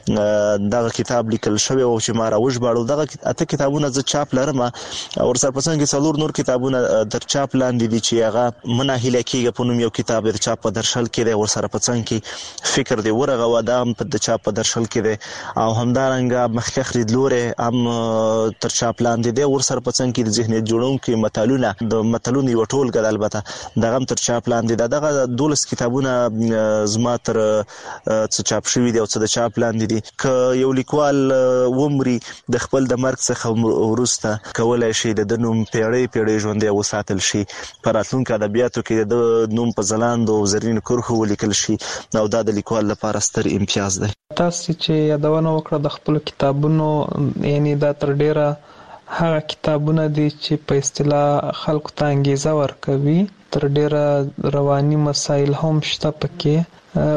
دغه کتاب لیکل شوی او چې ما راوژباړو. دغه اته کتابونه زه چاپ لرم او ورسره په څنګ کې څلور نور کتابونه در چاپ لاندې دي چې هغه مناهله کېږي په نوم یو کتاب د چاپ په درشل کې دی ورسره په څنګ کې فکر دی ورغه و دا هم د چاپ په درشل کې دی او همدارنګه مخکخ لیدلوري هم تر چاپ لاندې دی ورسره په څنګ کې د ذهنیت جوړونکو متلونه د متلونو یو ټولګه د البته دغه هم تر چاپ لاندې دی. دغه دولس کتابونه زما تر څه چاپ شوي دي او څه د چاپ لاندې دي. که یو لیکوال ومري د خپل د مرګ څخه وروسته کولای شي د نوم پیړۍ پیړۍ ژوندی وساتل شي په راتلونکو ادبیاتو کې د نوم په ځلاندو او زرین کرښو ولیکل شي او دا د لیکوال لپاره ستر امتیاز دی. تاسو چې یادونه وکړه د خپل کتابونو یعنی دا تر ډیره هغه کتابونه دي چې په اصطلاح خلکو ته انګیزه ورکوي تر ډیره رواني مسایل هم شته پکې.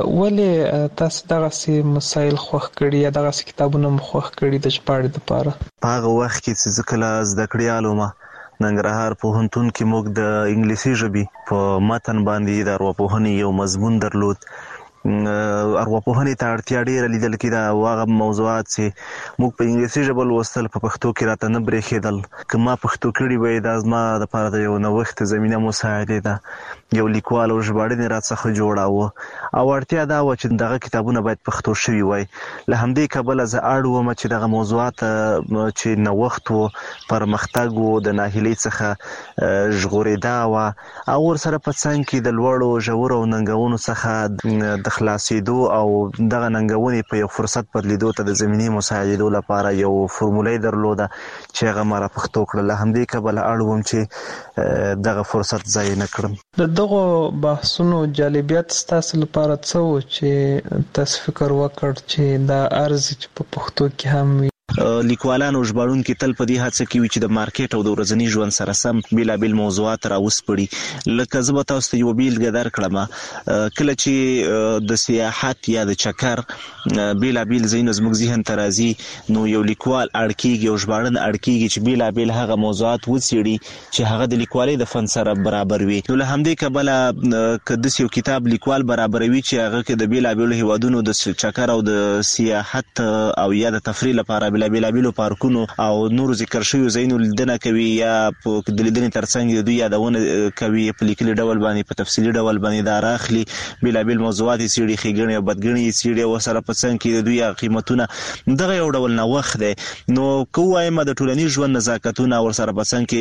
ولې تاسو دغه سي مسایل خوښ کړی یا دغه سي کتابونه مخوښ کړی د ژباړې لپاره؟ په هغه وخت کې چې کله زده کړیالو ما ننګرهار پوهنتون کې موږ د انګلیسي ژبې په متن باندې د ارواپوهنې یو مضمون درلود. ارواپوهنې ته اړتیا ډیره لیدل کېده او هغه موضوعات چې موږ په انګلیسي ژبه لوستل په پښتو کې راته نه برېښېدل. که ما پښتو کړي وای دا زما دپاره د یو نوښت زمینه مساعدې ده. یو لیکوال او ژباړنې راڅخه جوړاوه او اړتیا دا وه چې دغه کتابونه باید پښتو شوي وای. له همدې کبله زه اړ وم چې دغه موضوعات چې نوښت و پرمختګ و د ناهیلۍ څخه ژغورېدا وه او ورسره په څنګ کې د لوړو ژورو ننګونو څخه د خلاصېدو او دغه ننګونې په یو فرصت بدلیدو ته د زمینې مساعدېدو لپاره یو فورموله یې درلوده چې هغه ما را پښتو کړه. له همدې کبله اړ وم چې دغه فرصت ضایع نه کړم. د دغو بحثونو جالبیت ستاسو لپاره څه و چې تاسو فکر وکړ چې دا ارزي چې په پښتو کې هم وي؟ لیکوالان او ژباړونکي تل په دې هڅه کې وي چې د مارکیټ او د ورځني ژوند سره سم بیلابیل موضوعات راوسپړي. لکه زه به تاسو ته یوه بیلګه درکړم. کله چې د سیاحت یا د چکر بیلابیل ځایونه زموږ ذهن ته راځي نو یو لیکوال اړ کېږي او ژباړن اړ کېږي چې بیلابیل هغه موضوعات وڅېړي چې هغه د لیکوالۍ د فن سره برابر وي. نو له همدې کبله که داسې یو کتاب لیکوال برابروي چې هغه کې د بیلابیلو هیوادونو د چکر او د سیاحت او یا د تفریح لپاره بیلابیلو پارکونو او نورو ذکر شویو ځایونو لیدنه کوي یا په د لیدنې ترڅنګ د دوی یادونه کوي په لیکلي ډول باندې په تفصیلي ډول باندې دا راخلي بیلابیل موضوعات یې څېړي ښېګڼې او بدګڼې یې څېړي او ورسره په څنګ کې د دوی قیمتونه دغه یو ډول نوښت دی. نو که ووایم د ټولنیز ژوند نزاکتونه ورسره په څنګ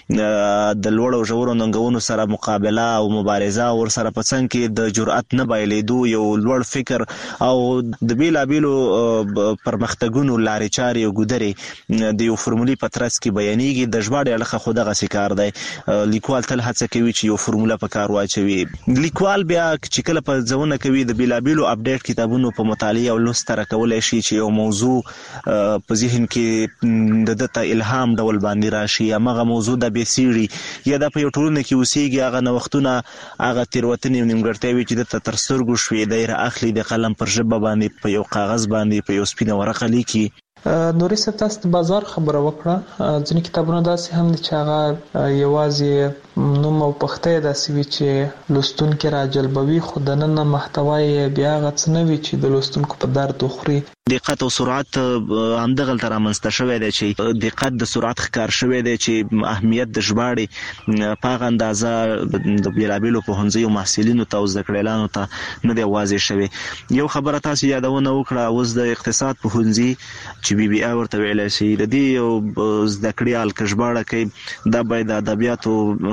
کې د لوړو او ژورو ننګونو سره مقابله او مبارزه ورسره په څنګ کې د جرأت نه بایلېدو یو لوړ فکر او د بیلابیلو پرمختګونو لارې چارې او ګودرې د یو فورمولې په ترڅ کې بیانېږي. د ژباړې اړخه خو دغسې کار دی. لیکوال تل هڅه کوي چې یو فورموله په کار واچوي. لیکوال بیا چې کله په ځونه کوي د بیلابیلو اپډیټ کتابونو په مطالعه او لوست سره کولی شي چې یو موضوع په ذهن کې د ده ته الهام ډول باندې راشي همغه موضوع د بېڅېړي یا دا په یو ټولنه کې اوسېږي هغه نوښتونه هغه تېروتنې او نیمګړتیاوې چې ده ته تر سترګو شوې دی رااخلي د قلم پر ژبه باندې په یو کاغذ باندې په یو سپینه ورقه لیکي. نوري صاحب تاسو د بازار خبره وکړه. ځینې کتابونه داسې هم دي چې هغه یوازې نوم او پښتۍ داسې وي چې لوستونکي راجلبوي خو دننه محتوا یې بیا هغه څه نه وي چې د لوستونکو په درد وخوري. دقت او سرعت همدغلته رامنځته شوی دی چې دقت د سرعت ښکار شوی دی چې اهمیت د ژباړې په هغه اندازه د بیلابیلو پوهنځیو محصلینو ته او زده کړیالانو ته نه دی واضح شوی. یو خبره تاسو یادونه وکړه اوس د اقتصاد پوهنځي چې بي بي آی ورته ویلی شي د دې یو زده کړیال که ژباړه کوي دا باید د ادبیاتو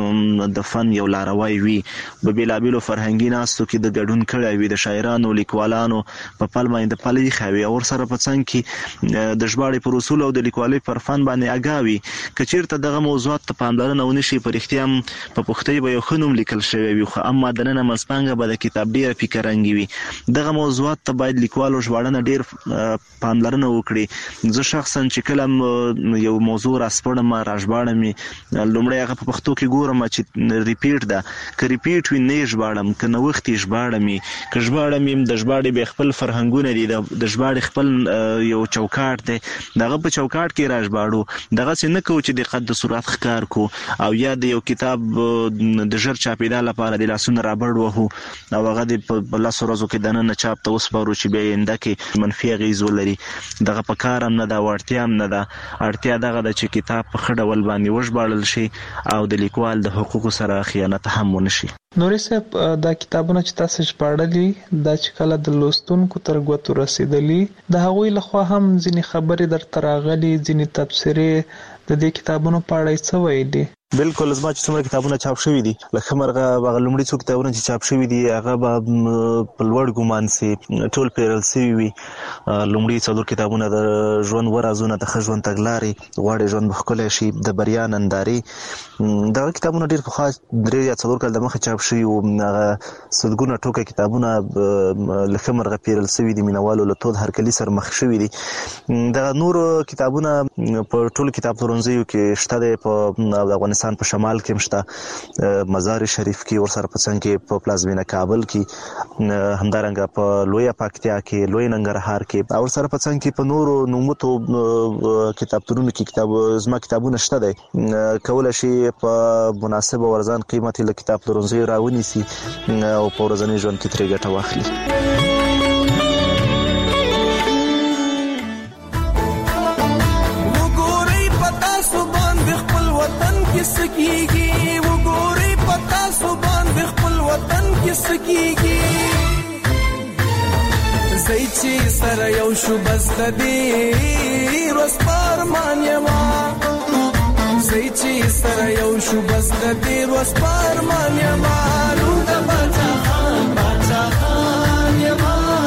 د فن یو لاروی وي. په بیلابیلو فرهنګي ناستو کې د ګډون کړی وي د شاعرانو لیکوالانو په پل باندې د پل ایښی وي او ورسره په څنګ کې د ژباړې پر اصولو او د لیکوالۍ پر فن باندې اګاه وي. که چېرته دغه موضوعات ته پاملرنه ونه شي په رښتیا هم په پښتۍ به یو ښه نوم لیکل شوی وي خو اما دننه منځپانګه به د کتاب ډېره فکرنګې وي. دغه موضوعات ته باید لیکوال او ژباړنه ډېر پاملرنه وکړي. زه شخصا چې کله یو موضوع راسپړم راژباړم لومړی هغه په پښتو کې ګورم ما چې ریپیټ ده که ریپیټ وي نه ژباړم که نوښت یې ژباړم که ژباړم یم د ژباړې به خپل فرهنګونه دي د ژباړې خپل یو چوکاټ دی دغه په چوکاټ کې را ژباړو دغسې نه کوو چې د قد صورت ښکار کو او یا د یو کتاب د ژر چاپېدا لپاره د لاسونه رابړ وهو او هغه د په لسو ورځو کې دننه چاپ ته وسپارو چې بیا آینده کې منفي اغېز ولري دغه په کار هم نه ده او اړتیا هم نه ده اړتیا دغه ده چې کتاب په ښه ډول باندې وژباړل شي او د لیکوال د حقوقو سره خیانت هم ونه شي. نوري صاحب دا کتابونه چې تاسو ژباړلي دا چې کله د لوستونکو تر ګوتو رسیدلي د هغوی لخوا هم ځینې خبرې درته راغلي ځینې تبصرې د دې کتابونو په اړه څه ویلي؟ بالکل زما چې څومره کتابونه چاپ شوي دي لکه مرغه هغه لومړي څو کتابونه چې چاپ شوي دي هغه به په لوړ ګمان سي ټول پیرل سوي وي. لومړي څلور کتابونه د ژوند ورازونه د ښه ژوند تګلارې غواړي ژوند به ښکلی شي د بریا نندارې دغه کتابونه ډېر پخوا درې یا څلور کاله دمخه چاپ شوي وو. هغه سلګونه ټوکه کتابونه لکه مرغه پیرل سوي دي مینوالو له تود هرکلي سره مخ شوي دي. دغه نورو کتابونه په ټولو کتاب پلورنځیو کې شته دی په افغانستان په شمال کې مشته مزار شریف کې ورسره په څنګ کې په پلازمینه کابل کې همدارنګه په لویه پکتیا کې لوی ننګرهار کې او ورسره په څنګ کې په نورو نوموتو کتابتونونو کې کتاب زما کتابونه شته دی کولای شي په مناسب او ارزان قیمت له کتاب پلورنځیو راونیسي او په ورځني ژوند کې ترې ګټه واخلي. سکیږي وګوري پتا سو باندې خپل وطن کې سکیږي زئی چې سره یو شو بس د دې روز پرمان یما زئی چې سره یو شو بس د دې روز پرمان یما روند بچا خان بچا خان یما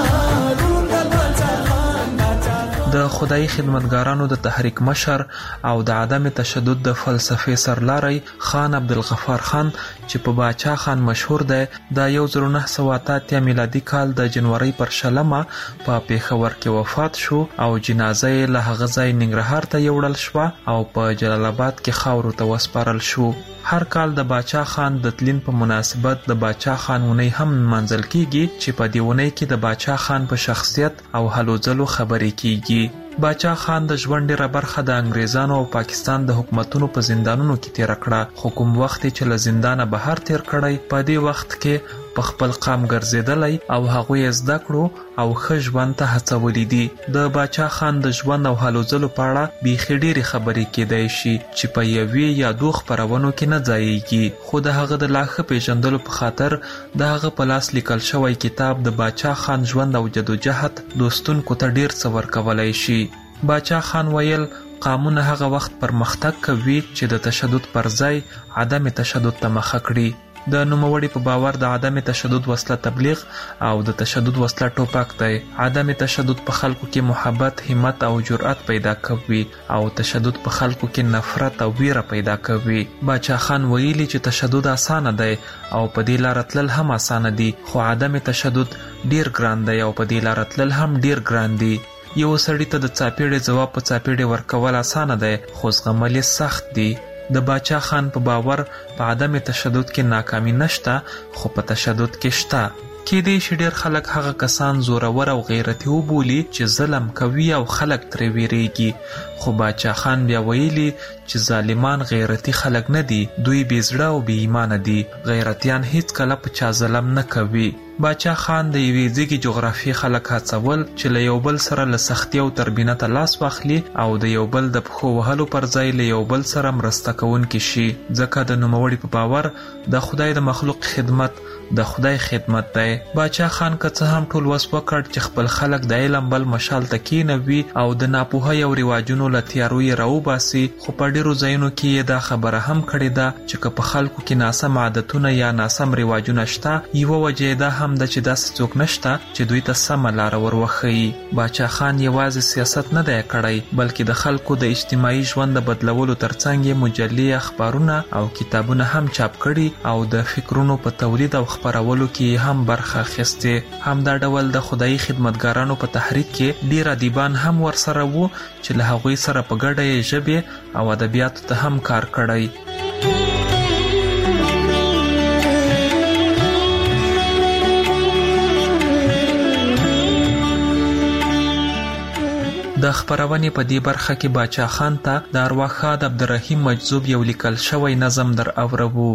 د خدای خدمتګارانو د تحریک مشر او د عدم تشدد د فلسفې سرلاری خان عبدالغفار خان چې په باچا خان مشهور دی د یو زر نه سوه اته اتیا میلادي کال د جنوري پر شلمه په پیښور کې وفات شو او جنازه یې له هغه ځای ننګرهار ته یوړل شوه او په جلال آباد کې خاورو ته وسپارل شو. هر کال د باچا خان د تلین په مناسبت د باچا خان ونی هم منځل کیږي چې په دې ونی کې د باچا خان په شخصیت او هلو ځلو خبرې کیږي. باچا خان د ژوند ډیره برخه د انګریزانو او پاکستان د حکومتونو په زندانونو کې تیر کړه خو کوم وخت چې له زندانه بهر تیر کړی په دې وخت کې په خپل قام ګرځیدلی او هغه یې زده کړو او ښه ژوند ته هڅولی دي. د باچا خان د ژوند او هلو ځلو په اړه بیخي ډېرې خبرې کیدای شي چې په یوې یا دوه خپرونو کې نه ځایږي خو د هغه د لا ښه پیژندلو په خاطر د هغه په لاس لیکل شوی کتاب د باچا خان ژوند او جدوجهد لوستونکو ته ډېر څه ورکولی شي. باچا خان ویل قامونه هغه وخت پرمختګ کوي چې د تشدد پر ځای عدم تشدد ته مخه کړي. د نوموړي په باور د عدم تشدد وسله تبلیغ او د تشدد وسله ټوپک دی. عدم تشدد په خلکو کې محبت، همت او جرأت پیدا کوي او تشدد په خلکو کې نفرت او ویره پیدا کوي. باچا خان ویلي چې تشدد اسانه دی او په دې لار تلل هم اسانه دي خو عدم تشدد ډیر ګران دی او په دې لار تلل هم ډیر ګران دي. یو سړی ته د څاپېړې جواب په څاپېړې ورکول اسانه دی خو زغمل سخت دی. د باچا خان په باور په عدم تشدد کې ناکامي نشته خو په تشدد کې شته. کېدای شي ډېر خلک هغه کسان زورور او غیرتي وبولي چې ظلم کوي او خلک ترې ویریږي خو باچا خان بیا ویلي چې ظالمان غیرتي خلک نه دي دوی بې زړه او بې ایمانه دي. غیرتیان هیڅ کله په چا ظلم نه کوي. باچا خان د یوې ځیږې جغرافیې خلک هڅول چې له یو بل سره له سختي او تربینه ته لاس واخلي او د یو بل د پښو وهلو پر ځای له یو بل سره مرسته کوونکي شي ځکه د نوموړي په باور د خدای د مخلوق خدمت د خدای خدمت دی. باچا خان که څه هم ټول وس وکړ چې خپل خلک د علم بل مشال ته کینوي او د ناپوهۍ او رواجونو له تیارو یې راوباسي خو په ډېرو ځایونو کې یې دا خبره هم کړې ده چې که په خلکو کې ناسم عادتونه یا ناسم رواجونه شته یوه وجه یې دا هم ده چې داسې څوک نشته چې دوی ته سمه لاره ور وښیي. باچا خان یوازې سیاست نه دی کړی بلکې د خلکو د اجتماعي ژوند د بدلولو ترڅنګ یې مجلې، اخبارونه او کتابونه هم چاپ کړي او د فکرونو په تولید او خپرولو کې هم برخه اخیستې. همدا ډول د خدایي خدمتګارانو په تحریک کې ډېر ادیبان هم ورسره وو چې له هغوی سره په ګډه یې ژبې او ادبیاتو ته هم کار کړی. د خبرونې په دې برخه کې باچا خان ته د ارواښاد عبدالرحیم مجذوب یو لیکل شوی نظم در اورو.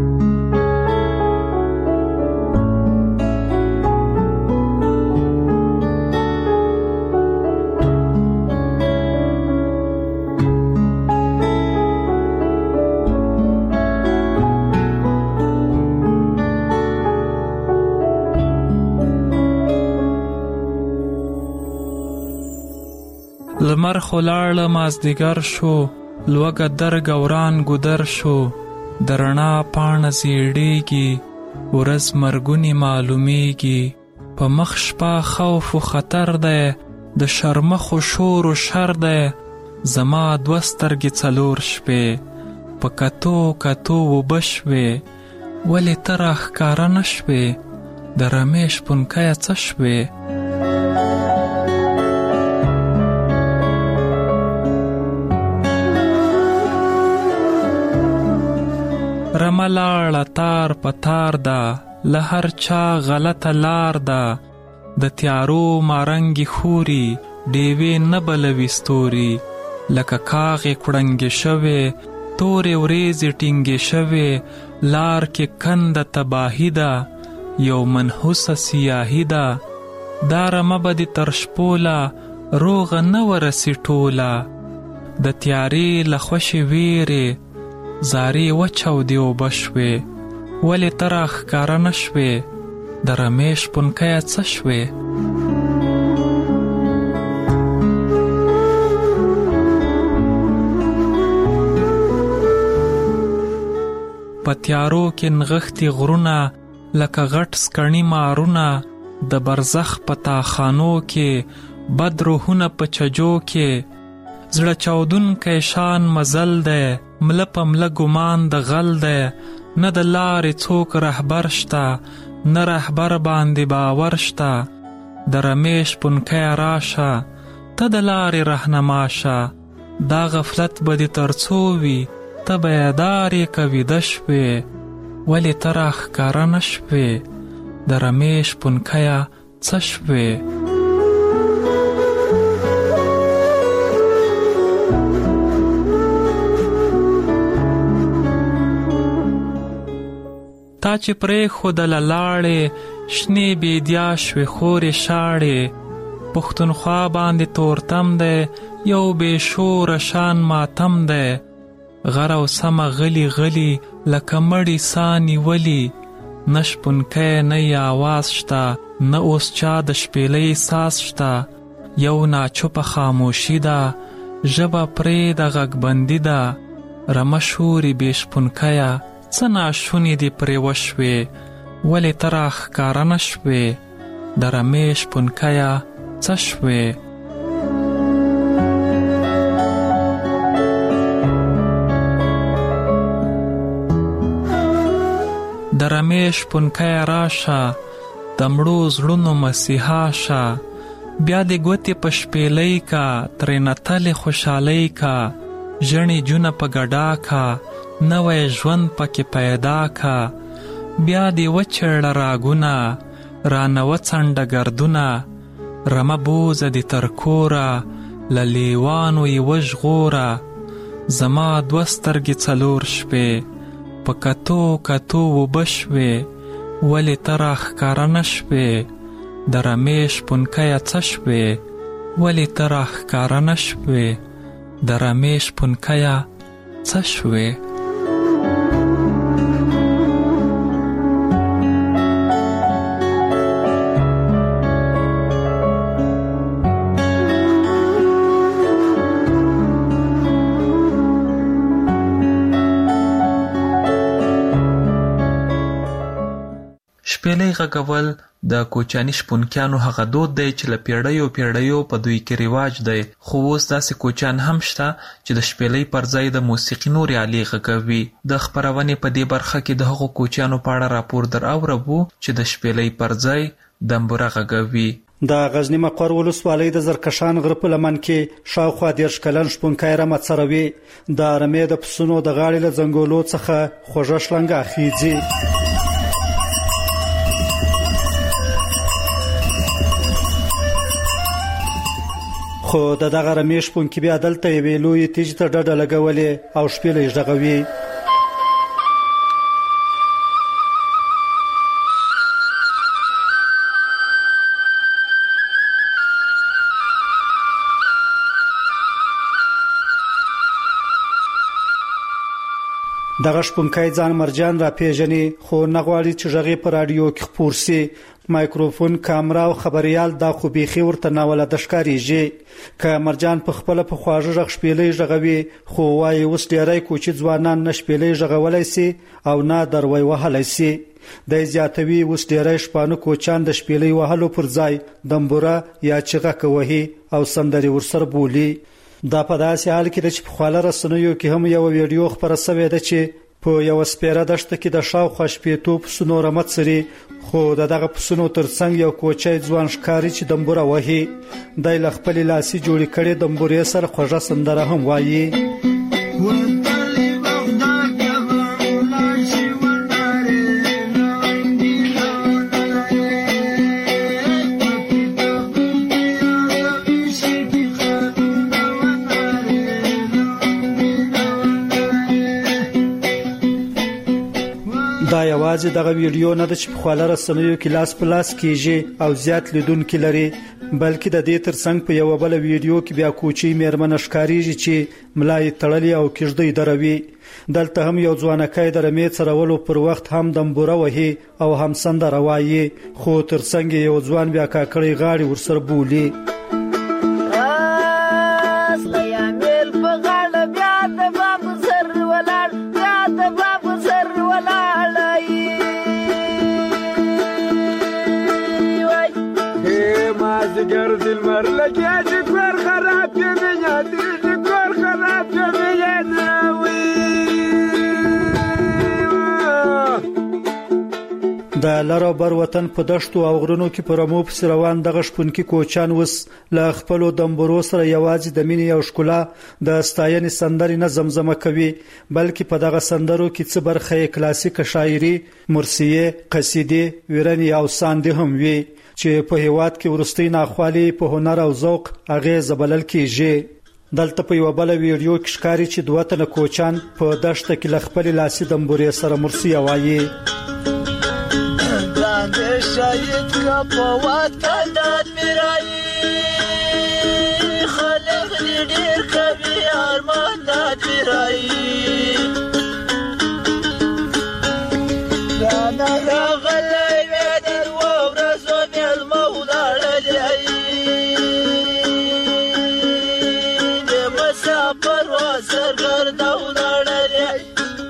لمر خلاړه مازدیګر شو، لوګه در ګوران ګودر شو، درنا پاڼه زیړیږي، ورځ مرګونی معلومیږي، په مخ شپه خوف و خطر ده، د شرمخ و شور و شر ده، زما دوه سترګې څلور شپې، په کتو کتو و بشوې، ولې ته راښکاره نه شوې، د رمیش پنکیه څه شوې؟ رمه لاړه تار په تار ده، له هر چا غلطه لار ده، د تیارو مارنګې خوري، ډیوې نه بلوي ستوري، لکه کاغې کړنګې شوې، تورې وریځې ټینګې شوې، لار کې کنده تباهي ده، یو منحوسه سیاهي ده، دا رمه به دې تر شپوله روغه نه ورسي ټوله، د تیارې له خوشې ویرې زارې وچاودې اوبه شوې، ولې ته راښکاره نه شوې، د رمیش پنکیه څه شوې؟ په تیارو کې نغښتي غرونه، لکه غټ سکڼي مارونه، د برزخ په تاخانو کې بد روحونه په چجو کې، زړه چاودونکی شان مزل دی، مله په مله ګمان د غل دی، نه د لارې څوک رهبر شته، نه رهبر باندې باور شته، د رمیش پنکیه راشه، ته د لارې رهنما شه، دا غفلت به دې تر څو وي، ته بیدارې که ویده شوې، ولې ته راښکاره نه شوې، د رمیش پنکیه څه شوې؟ تا چې پرېښودله لاړې، شنې بیدیا شوې خورې شاړې، پښتونخوا باندې تورتم دی، یو بې شوره شان ماتم دی، غر او سمه غلی غلی لکه مړی سا نیولي، نه شپونکی نه یې آواز شته، نه اوس چا د شپېلۍ ساز شته، یو ناچوپه خاموشي ده، ژبه پرې د غږبندي ده، رمه شوري بې شپونکیه څه ناشونې دې پرې وشوې، ولې ته راښکاره نه شوې، د رمیش پنکیه څه شوې؟ د رمیش پنکیه راشه، د مړو زړونو مسیحا شه، بیا دې ګوتې په شپېلۍ کا، ترېنه تلې خوشحالۍ کا، ژڼې جونه په ګډا کا، نوی ژوند پکې پیدا کا، بیا دې وچړه راګونه، رانه وڅنډه ګردونه، رمه بوزه دې تر کوره، له لیوانو یې وژغوره، زما دوه سترګې څلور شپې، په کتو کتو اوبه شوې، ولې ته راښکاره نه شوې، د رمیش پنکیه څه شوې، ولې ته راښکاره نه شوې، د رمیش پنکیه څه شوې؟ شپېلۍ غږول د کوچیاني شپونکیانو هغه دود دی چې له پیړیو پیړیو په دوی کې رواج دی، خو اوس داسې کوچیان هم شته چې د شپېلۍ پر ځای د موسیقي نورې آلې غږوي. د خپرونې په دې برخه کې د هغو کوچیانو په اړه راپور در اورو چې د شپېلۍ پر ځای دمبوره غږوي. د غزنی مقر ولسوالۍ د زرکشان غره په لمن کې شاوخوا دېرش کلن شپونکی رمه څروي. د رمې د پسونو د غاړې له ځنګولو څخه خوږه شلنګه خیځي. خو د دغه رمیش پونکي بیا دلته یوې لویې تیږې ته ډډه لګولې او شپېلۍ غږوي. دغه شپونکی ځان مرجان را پیژني خو نه غواړي چې غږی په رادیو کې خپور سي. مایکروفون، کامرا او خبريال دا خو بيخي ورته ناوله د ښکاریږي. که مرجان په خپل په خواږه غږ شپېلۍ غږوي خو وايي اوس ډیری کوچي ځوانان نه شپېلۍ غږولای سي او نه دروي وهلای سي. د زیاتوي اوس ډیری شپانه کوچان د شپېلۍ وهلو پر ځای دمبوره یا چغه کوي او سندري ورسره بولي. دا په داسې حال کې د خپل رسنیو کې هم یو ویډیو خبره شوې ده چې په یو سپیره دشت کې د شاوخوا شپېتو پسونو رمت سري خو دغه پسونو ترڅنګ یو کوچی ځوان ښکاری چې دمبوره وهي. د لخپل لاسي جوړی کړي دمبورې سره خوږه سندره هم وایي. دا یوازې دغه ویډیو نه د چې په خاله رسنیو کې لاس په لاس کیږي او زیات لیدونکو لري، بلکې د دې ترڅنګ په یو بل ویډیو کې بیا کوچی میرمن ښکاریږي چې ملای تړلې او کېږدۍ دروي. دلته هم یو ځوانکای د رمې څرولو پر وخت هم دمبوره وهي او هم سندره وایي، خو ترڅنګ یو ځوان بیا کاکړی غاړي ورسره بولي. گرد المر لگه جکر خراب جمعه جکر خراب جمعه ناوی. د لارو بر وطن په دشتو او غرونو کې پر مو په روان دغه شپونکي کوچان وس ل خپل دمبرو سره یوازې د مینې او ښکلا د ستاینې سندرې نه زمزمه کوي، بلکې په دغه سندرو کې څه برخه کلاسیک شاعري، مرثیه، قصیده، ویرنی او ساندې هم وي چې په هیواد کې ورستۍ ناخوالي په هنر او ذوق هغه زبلل کیږي. دلته په یو بل ویډیو کې ښکاری چې دوه تنه کوچان په دشت کې لخپل لاسي دمبورې سره مرثیه وایي. لاندې شاید کا په وطن د میرای خلک ډېر کوي ارمان د میرای دا دا غلې ودر ورځو مل مولاړ دی د مسافر وسر ګرځاولاړ دی.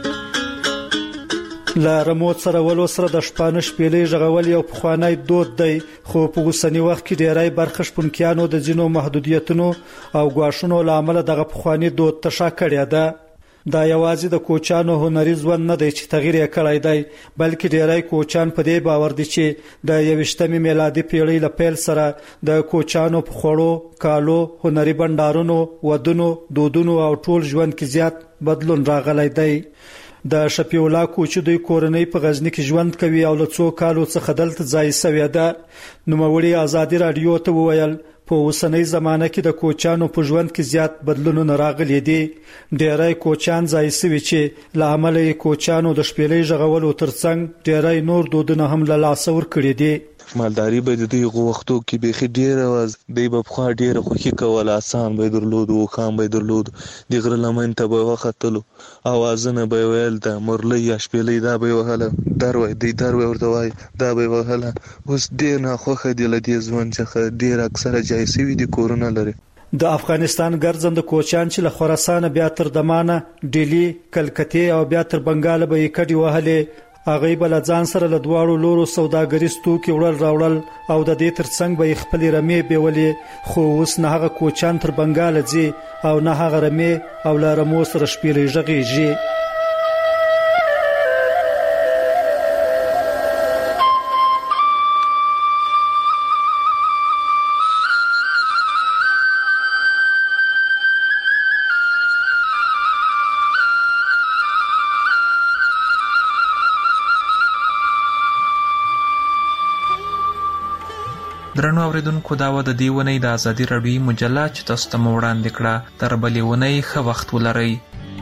لا رموت سره ولو سره د شپانه شپېلې ژغول یو پخوانی دود دی، خو په اوسنی وخت کې ډیری برخه شپونکیانو د ځینو محدودیتونو او غواښونو لامل دغه پخوانی دود تشا کړی ده. دا یوازې د کوچانو هنري ځوان نه دی چې تغییر یې کړی دی، بلکې ډیری کوچان په دې باور دي چې د یویشتمې میلادي پیړۍ له پیل سره د کوچانو په خوړو، کالو، هنري بندارونو، ودونو، دودونو او ټول ژوند کې زیات بدلون راغلی دی. د شفیع الله کوچ دوی کورنۍ په غزنی کې ژوند کوي او له څو کالو څخه دلته ځای سوی ده. نوموړي ازادي رادیو ته وویل په اوسنۍ زمانه کې د کوچانو په ژوند کې زیات بدلونونه راغلي دي. ډیری کوچان ځای سوي چې له امله کوچانو د شپېلۍ ژغولو ترڅنګ ډیری نور دودونه هم له لاسه ورکړي دي. مالداري به د دوی غوښتو کې بيخي ډیره واز دی په خوا ډیره خوشي کول، آسان به درلود او خام به درلود، د غره لمن ته به وختلو اوازونه به ویل د مرلي یا شپېلۍ دا به وهله دروي دی دروي ورته وای دا به وهله. اوس ډیر نه خوخه دی لدی ځوان څخه ډیر اکثره جایسوي دي کورونه لري. د افغانستان ګرځند کوچان چې له خراسان بیا تر دمانه، ډیلی، کلکته او بیا تر بنگال به کډي وهله. هغه بل ځان سره له دواړو لورو سوداګریز توکي وړل راوړل او د دې ترڅنګ به خپل رمې بیولې، خو اوس نه هغه کوچان تر بنگال ځي او نه هغه رمې او لا رمو سره شپېلې ژغېږي. درنو اوریدونکو دا و د دې ونې د ازادي راډیو مجله چې تاسو ته مو وړاندې کړه. تر بلې ونې ښه وخت ولرئ.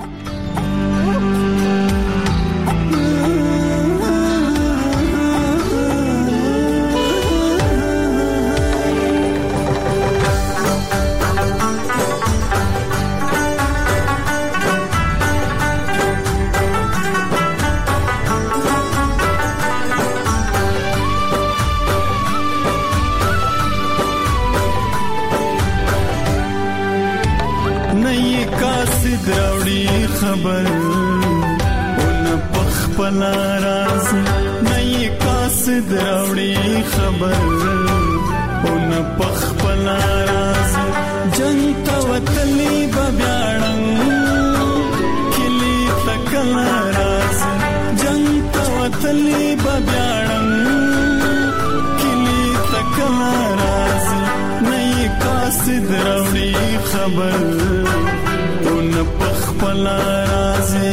خبر اون پخپل راز نئی قاصد راوڑی خبر اون پخپل راز جنگ توتلی ببیاڑن کلی تکل راز جنگ توتلی ببیاڑن کلی تکل راز نئی قاصد راوڑی خبر اون پخپل رازی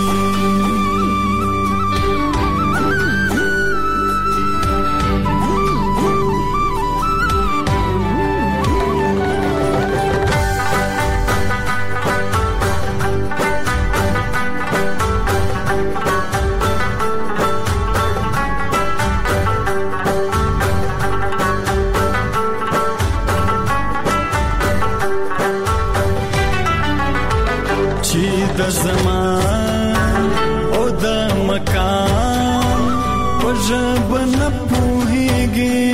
د زمان او د مکان پژب نه پوهیږي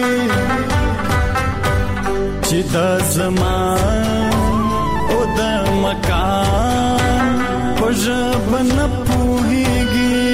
چې د زمان او د مکان پژب نه پوهیږي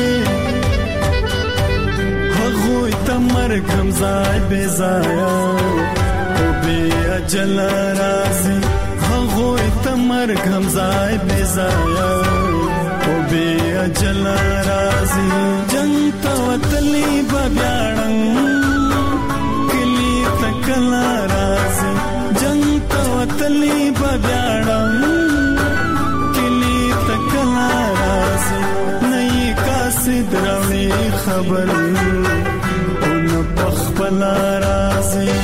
هغوی ته مرګ هم ځای بې ځایه او بې اجل راځي هغوی ته مرګ هم ځای بې ځایه او بې اجل راځي جنګ ته وتلي به بیا ړنګ کلي ته کله راځي جنګ ته وتلي به بیا ړنګ کلي ته کله راځي نه یې قاصد راوړي خبر او نه پخپله راځي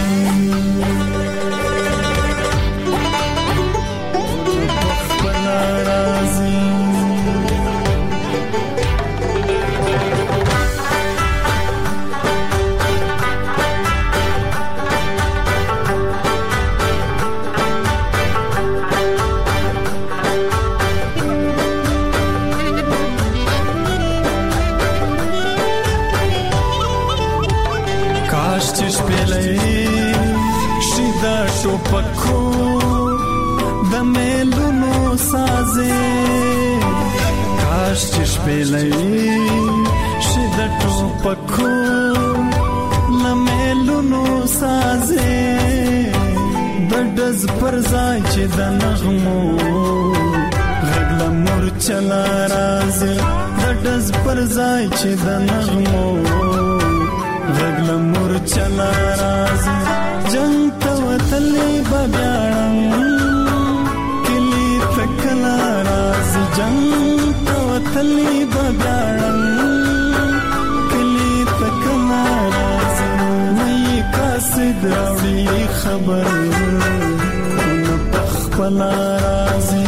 ټوپکو د میلونو سازې کاش چې شپېلې شي د ټوپکو له میلونو سازې د ډز پر ځای چې د نغمو غږ له مورچله راځي د ډز پر ځای چې د نغمو غږ له مورچله راځي جنگ ته وتلی به بیا ړنګ کلي ته کله راځي جنگ ته وتلی به بیا ړنګ کلي ته کله راځي نه یې قاصد راوړي خبر او نه پخپله راځي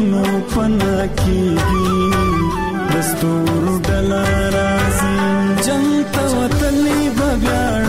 غرونو پنا کیږي دستور ډلا راځي جنت وطني بغاړ